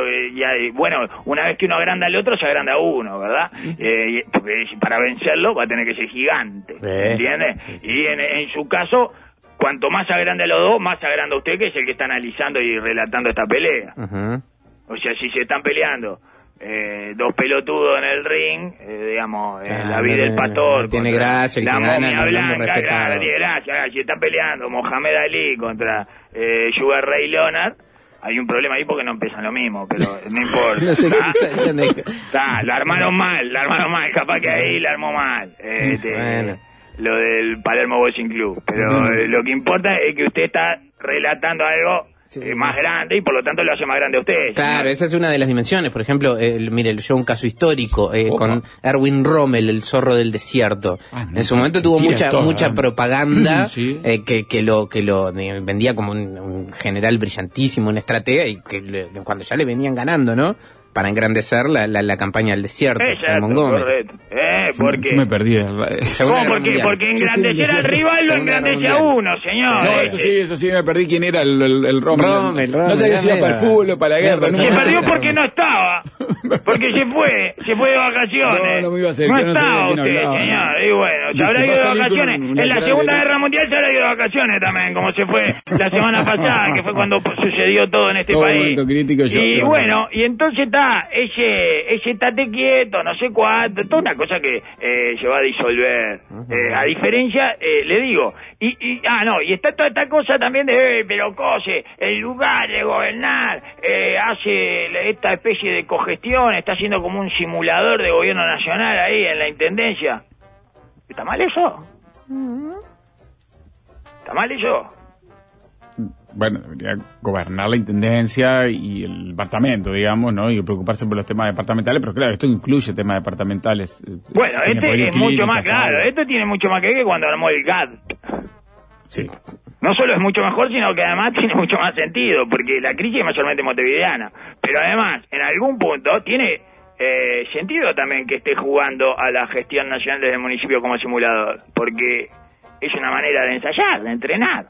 Bueno, una vez que uno agranda al otro, se agranda a uno, ¿verdad? Porque para vencerlo va a tener que ser gigante, ¿entiendes? Y en su caso, cuanto más agranda a los dos, más agranda usted, que es el que está analizando y relatando esta pelea. O sea, si se están peleando dos pelotudos en el ring, digamos, la vida del pastor, tiene gracia, la momia blanca, claro, tiene gracia. Si están peleando Mohamed Ali contra Sugar Ray Leonard, hay un problema ahí porque no empiezan lo mismo, pero no importa. No sé la armaron mal, capaz que ahí la armó mal. Bueno. Lo del Palermo Boxing Club, pero lo que importa es que usted está relatando algo más grande y por lo tanto lo hace más grande a usted. Claro, esa es una de las dimensiones. Por ejemplo, mire, yo un caso histórico con Erwin Rommel, el zorro del desierto. En su momento tuvo mucha propaganda que lo vendía como un general brillantísimo, un estratega, y que cuando ya le venían ganando, ¿no? Para engrandecer la campaña del desierto. Exacto, correcto. ¿Por qué? Yo me perdí. ¿Cómo? ¿Por qué? Porque engrandecer al rival lo engrandece a uno, señor. No, eso sí, me perdí. ¿Quién era el Rommel? No sé si iba para el fútbol o para la guerra. Se perdió porque no estaba. Porque se fue de vacaciones. No me iba a hacer. No estaba usted, señor. Y bueno, se habrá ido de vacaciones. En la Segunda Guerra Mundial se habrá ido de vacaciones también, como se fue la semana pasada, que fue cuando sucedió todo en este país. Y bueno, y entonces ese estate quieto, no sé cuánto, toda una cosa que se va a disolver. A diferencia, le digo, y está toda esta cosa también de, pero Cose, en lugar de gobernar, hace esta especie de cogestión, está haciendo como un simulador de gobierno nacional ahí en la intendencia. ¿Está mal eso? ¿Está mal eso? Bueno, debería gobernar la intendencia y el departamento, digamos, ¿no? Y preocuparse por los temas departamentales, pero claro, esto incluye temas departamentales. Bueno, este es mucho más claro, esto tiene mucho más que cuando armó el GAD. Sí. No solo es mucho mejor, sino que además tiene mucho más sentido, porque la crisis es mayormente montevideana, pero además, en algún punto, tiene sentido también que esté jugando a la gestión nacional desde el municipio como simulador, porque es una manera de ensayar, de entrenar.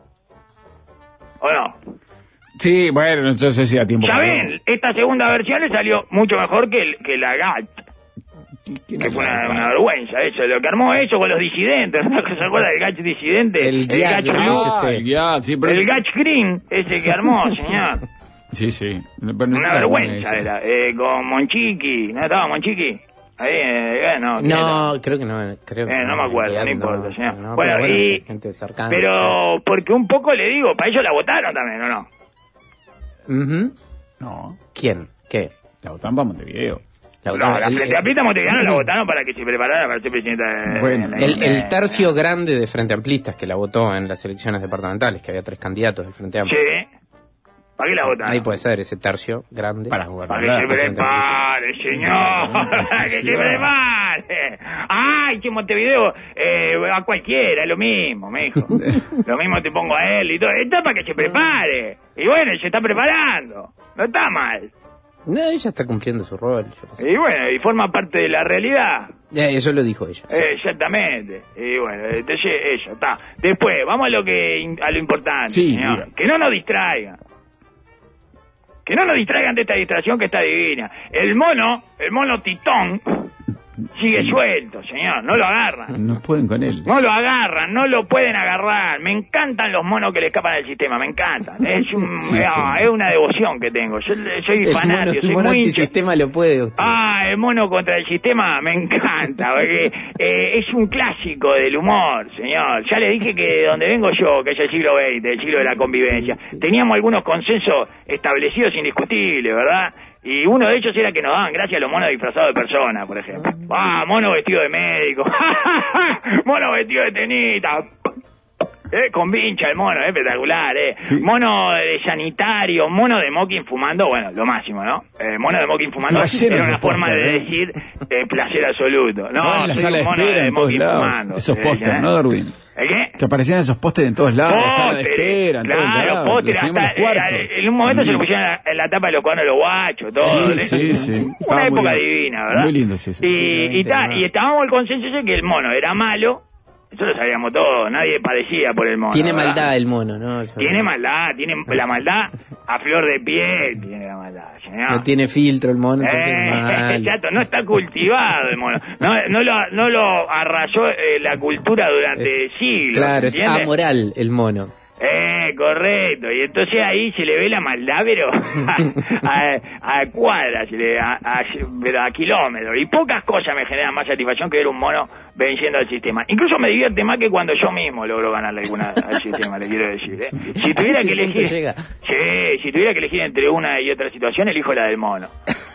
¿O no? Sí, bueno, no sé si a tiempo. Ya ven, esta segunda versión le salió mucho mejor que la GAT. Que fue una vergüenza eso, lo que armó eso con los disidentes. ¿No se acuerda del Gach disidente? El Gach Blue. El Gach Green, ese que armó, señor. Sí. Una vergüenza era. Con Monchiqui, ¿no estaba Monchiqui? Ahí, no, creo que no. No me acuerdo, no importa, señor. No, bueno, gente cercana, pero porque un poco le digo, para ellos la votaron también, ¿o no? No. ¿Quién? ¿Qué? La votaron para Montevideo. La Frente Amplista Montevideana la votaron para que se preparara para ser presidenta de... Bueno, el tercio grande de Frente Amplistas que la votó en las elecciones departamentales, que había 3 candidatos del Frente Amplio. Sí. ¿Para qué la votaron? Ahí puede ser ese tercio grande. Para gobernar. Para que se prepare, señor. Para que se prepare. Ay, que Montevideo, a cualquiera, es lo mismo, mijo. Lo mismo te pongo a él y todo. Esto es para que se prepare. Y bueno, se está preparando. No está mal. No, ella está cumpliendo su rol. Y bueno, y forma parte de la realidad. Eso lo dijo ella. Sí. Exactamente. Y bueno, entonces eso, está. Después, vamos a lo importante, señor. Que no nos distraigan. Que no nos distraigan de esta distracción que está divina. El mono Titón, sigue suelto, señor. No lo agarran. No pueden con él. No lo agarran, no lo pueden agarrar. Me encantan los monos que le escapan al sistema, me encantan. Es una devoción que tengo. Yo soy fanático. El mono antisistema lo puede usted. El mono contra el sistema me encanta, porque es un clásico del humor, señor. Ya le dije que donde vengo yo, que es el siglo XX, el siglo de la convivencia, teníamos algunos consensos establecidos indiscutibles, ¿verdad? Y uno de ellos era que nos daban gracia a los monos disfrazados de personas, por ejemplo. Mono vestido de médico. Mono vestido de tenista. Con vincha el mono, espectacular, Sí. Mono de sanitario, mono de Mokin fumando, bueno, lo máximo, ¿no? Mono de Mokin fumando era una forma de decir placer absoluto. No, en la sala de espera en todos lados. Fumando, esos pósteres, ¿no, Darwin? ¿El qué? Que aparecían esos pósteres en todos lados, en la sala de espera, en todos lados. Pósteres, hasta en un momento se lo pusieron en la tapa de los cuadernos de los guachos, todo. Sí. Una época divina, ¿verdad? Muy lindo, sí. Y estábamos el consenso de que el mono era malo. Eso lo sabíamos todos, nadie padecía por el mono. Tiene maldad el mono, ¿no? Tiene maldad, tiene la maldad a flor de piel, tiene la maldad, señor. No tiene filtro el mono, entonces chato, no está cultivado el mono. No lo arrasó la cultura durante siglos. Claro, ¿entiendes? Es amoral el mono. Correcto, y entonces ahí se le ve la maldad, pero a cuadras, pero a kilómetros, y pocas cosas me generan más satisfacción que ver un mono venciendo al sistema. Incluso me divierte más que cuando yo mismo logro ganarle alguna al sistema, le quiero decir. Si tuviera que elegir, si tuviera que elegir entre una y otra situación, elijo la del mono.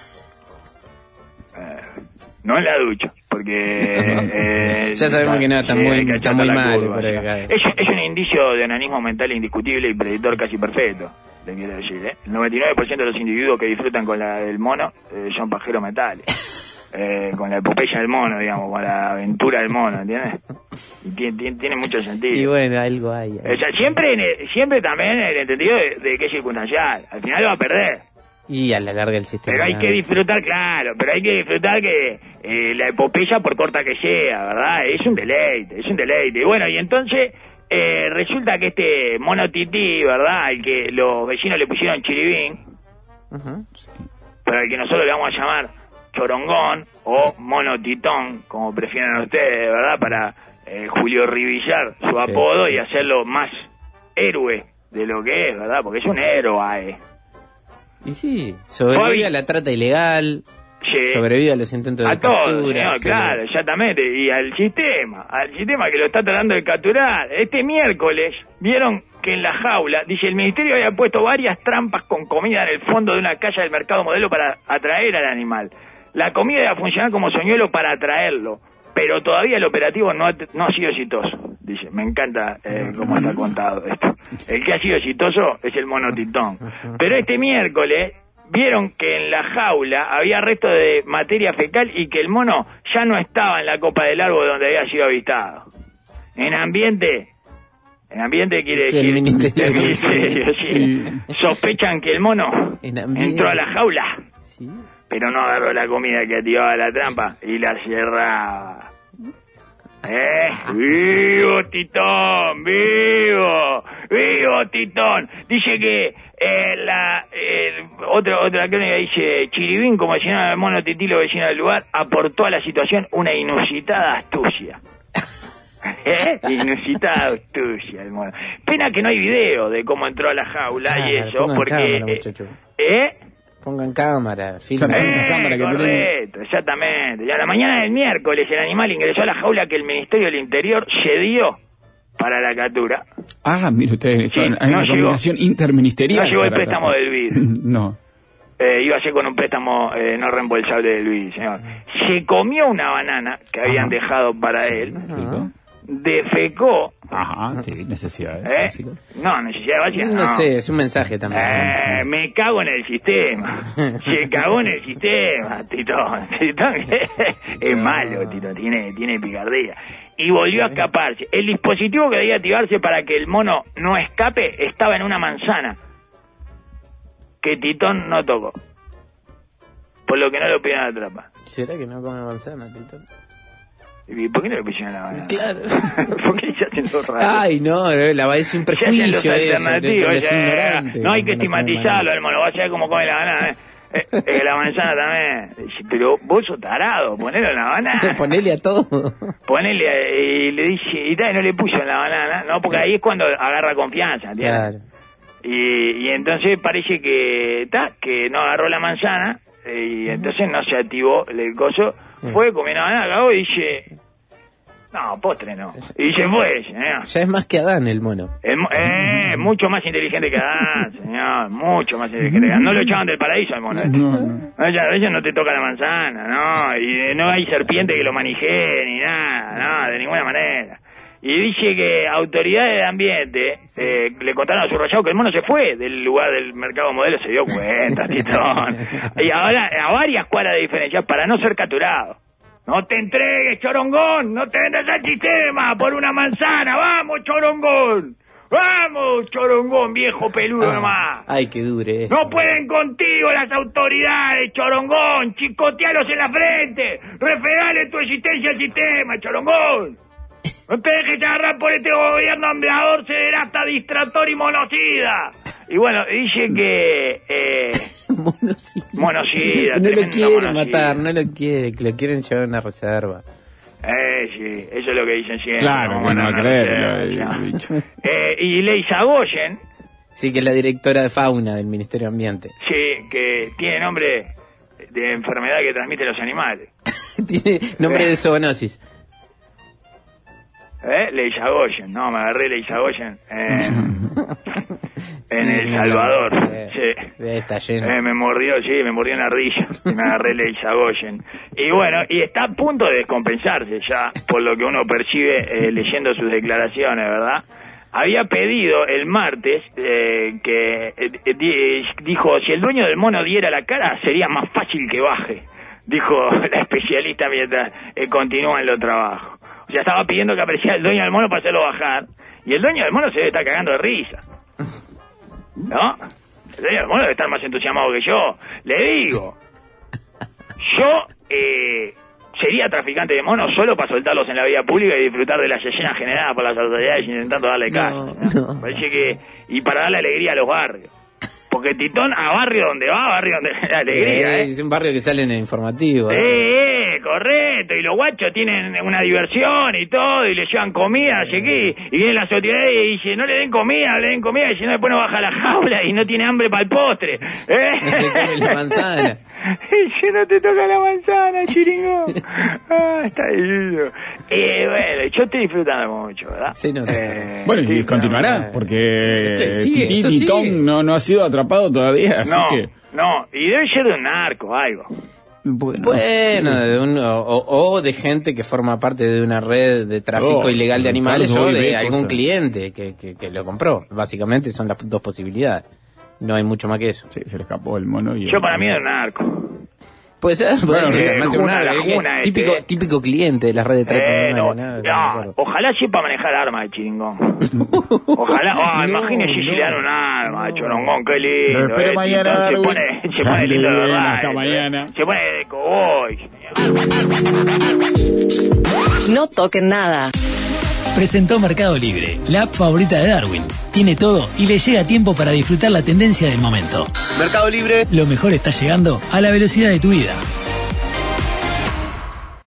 No en la ducha, porque ya sabemos que no, está muy mal. Es un indicio de onanismo mental indiscutible y predictor casi perfecto, le quiero decir. El 99% de los individuos que disfrutan con la del mono son pajeros mentales. Con la epopeya del mono, digamos, con la aventura del mono, ¿entiendes? Y tiene mucho sentido. Y bueno, algo hay. O sea, siempre también en el entendido de que es circunstancial. Al final lo va a perder. Y a la larga el sistema. Pero hay que disfrutar, claro, que la epopeya, por corta que sea, ¿verdad? Es un deleite. Y bueno, y entonces resulta que este mono tití, ¿verdad? Al que los vecinos le pusieron chiribín, pero al que nosotros le vamos a llamar chorongón o mono titón, como prefieran ustedes, ¿verdad? Para Julio Rivillar su apodo y hacerlo más héroe de lo que es, ¿verdad? Porque es un héroe. Y sí, sobrevive a la trata ilegal, sobrevive a los intentos de captura. Todo, claro, exactamente, y al sistema que lo está tratando de capturar. Este miércoles vieron que en la jaula, dice, el ministerio había puesto varias trampas con comida en el fondo de una calle del mercado modelo para atraer al animal. La comida iba a funcionar como señuelo para atraerlo, pero todavía el operativo no ha sido exitoso. Dice, me encanta cómo está contado esto. El que ha sido exitoso es el mono titón. Pero este miércoles vieron que en la jaula había restos de materia fecal y que el mono ya no estaba en la copa del árbol donde había sido avistado. En ambiente quiere decir el ministerio, sí. Sospechan que el mono entró a la jaula, pero no agarró la comida que activaba la trampa y la cerraba. ¡Vivo Titón! ¡Vivo Titón! Dice que otra crónica dice, Chiribín, como vecino del mono tití, los vecinos del lugar, aportó a la situación una inusitada astucia. Inusitada astucia el mono. Pena que no hay video de cómo entró a la jaula y eso, porque pongan cámara, cámara que correcto, exactamente. Y a la mañana del miércoles el animal ingresó a la jaula que el Ministerio del Interior cedió para la captura. Mire usted, hay una combinación interministerial. No llegó el préstamo del BID. No. Iba a ser con un préstamo no reembolsable del BID, señor. Se comió una banana que habían dejado para él. Defecó. Necesidades. No, necesidades básicas. No sé, es un mensaje también. Me cago en el sistema. Se cagó en el sistema, Titón. Es malo, Titón, tiene picardía. Y volvió a escaparse. El dispositivo que debía activarse para que el mono no escape estaba en una manzana que Titón no tocó. Por lo que no lo pidieron a la trampa. ¿Será que no come manzana, Titón? ¿Y por qué no le pusieron la banana? Claro. ¿Por qué se hacen los raros? Ay, no, es un prejuicio eso. No hay que estigmatizarlo, el mono. Va a saber cómo come la banana, la manzana también. Pero vos sos tarado, ponelo en la banana. Ponele a todo. Ponele, y le dice, y no le puso en la banana, no, porque ahí es cuando agarra confianza, ¿entiendes? Claro. Y entonces parece que no agarró la manzana, y entonces no se activó el coso. Fue, comió una banana, cagó y dice... No, postre no. Y se fue, señor. Ya es más que Adán el mono. Mucho más inteligente que Adán, señor. Mucho más inteligente que Adán. No lo echaban del paraíso al mono. A ella no te toca la manzana, no. Y no hay serpiente que lo manijee ni nada, no, de ninguna manera. Y dice que autoridades de ambiente le contaron a su rayado que el mono se fue del lugar del mercado modelo, se dio cuenta, titón. Y ahora a varias cuadras de diferencia para no ser capturado. No te entregues, chorongón, no te vendas al sistema por una manzana, vamos, chorongón. Vamos, chorongón, viejo peludo nomás. Ay, qué dure. No pueden contigo las autoridades, chorongón. Chicotealos en la frente. Refregale tu existencia al sistema, chorongón. No te dejes agarrar por este gobierno hambreador, cederasta, distractor y monocida. Y bueno, dice que... monocida. No lo quieren matar, no lo quieren, que lo quieren llevar a una reserva. Sí, eso es lo que dicen siempre. Claro, no a creer. Y Leisa Goyen... Sí, que es la directora de fauna del Ministerio de Ambiente. Sí, que tiene nombre de enfermedad que transmiten los animales. Tiene nombre de zoonosis. Leisa Goyen, no, me agarré Leisa Goyen en El Salvador. Sí. Está lleno. Me mordió en la ardilla y me agarré Leisa Goyen. Y bueno, y está a punto de descompensarse ya, por lo que uno percibe leyendo sus declaraciones, ¿verdad? Había pedido el martes que dijo, si el dueño del mono diera la cara, sería más fácil que baje, dijo la especialista mientras continúan los trabajos. O sea, estaba pidiendo que apareciera el dueño del mono para hacerlo bajar. Y el dueño del mono se debe estar cagando de risa, ¿no? El dueño del mono debe estar más entusiasmado que yo. Le digo, yo sería traficante de monos solo para soltarlos en la vía pública y disfrutar de las escenas generadas por las autoridades intentando darle calle. ¿No? Parece que... Y para darle alegría a los barrios. Porque Titón a barrio donde va, barrio donde da alegría, Es un barrio que sale en el informativo. Correcto, y los guachos tienen una diversión y todo, y le llevan comida, así que, y vienen las autoridades y dicen, no le den comida, y si no, después no baja la jaula y no tiene hambre para el postre. No se come la manzana. Y si no te toca la manzana, chiringón. Está divino. Bueno, yo estoy disfrutando mucho, ¿verdad? Sí, no. Bueno, y continuará, porque Titón no ha sido atrapado todavía, así que... No, y debe ser de un narco, algo. Bueno, de gente que forma parte de una red de tráfico ilegal de animales o de algún cliente que lo compró. Básicamente son las dos posibilidades. No hay mucho más que eso. Sí, se le escapó el mono y... Yo para mí era un narco. Puede ser, típico cliente de la red de tráfico. Ojalá sepa manejar armas de chiringón. Ojalá, imagínese si le dan un arma de chorongón, qué lindo. Espero mañana, se pone lindo de verdad. Hasta mañana. Se pone de cowboy. No toquen nada. Presentó Mercado Libre, la app favorita de Darwin. Tiene todo y le llega a tiempo para disfrutar la tendencia del momento. Mercado Libre. Lo mejor está llegando a la velocidad de tu vida.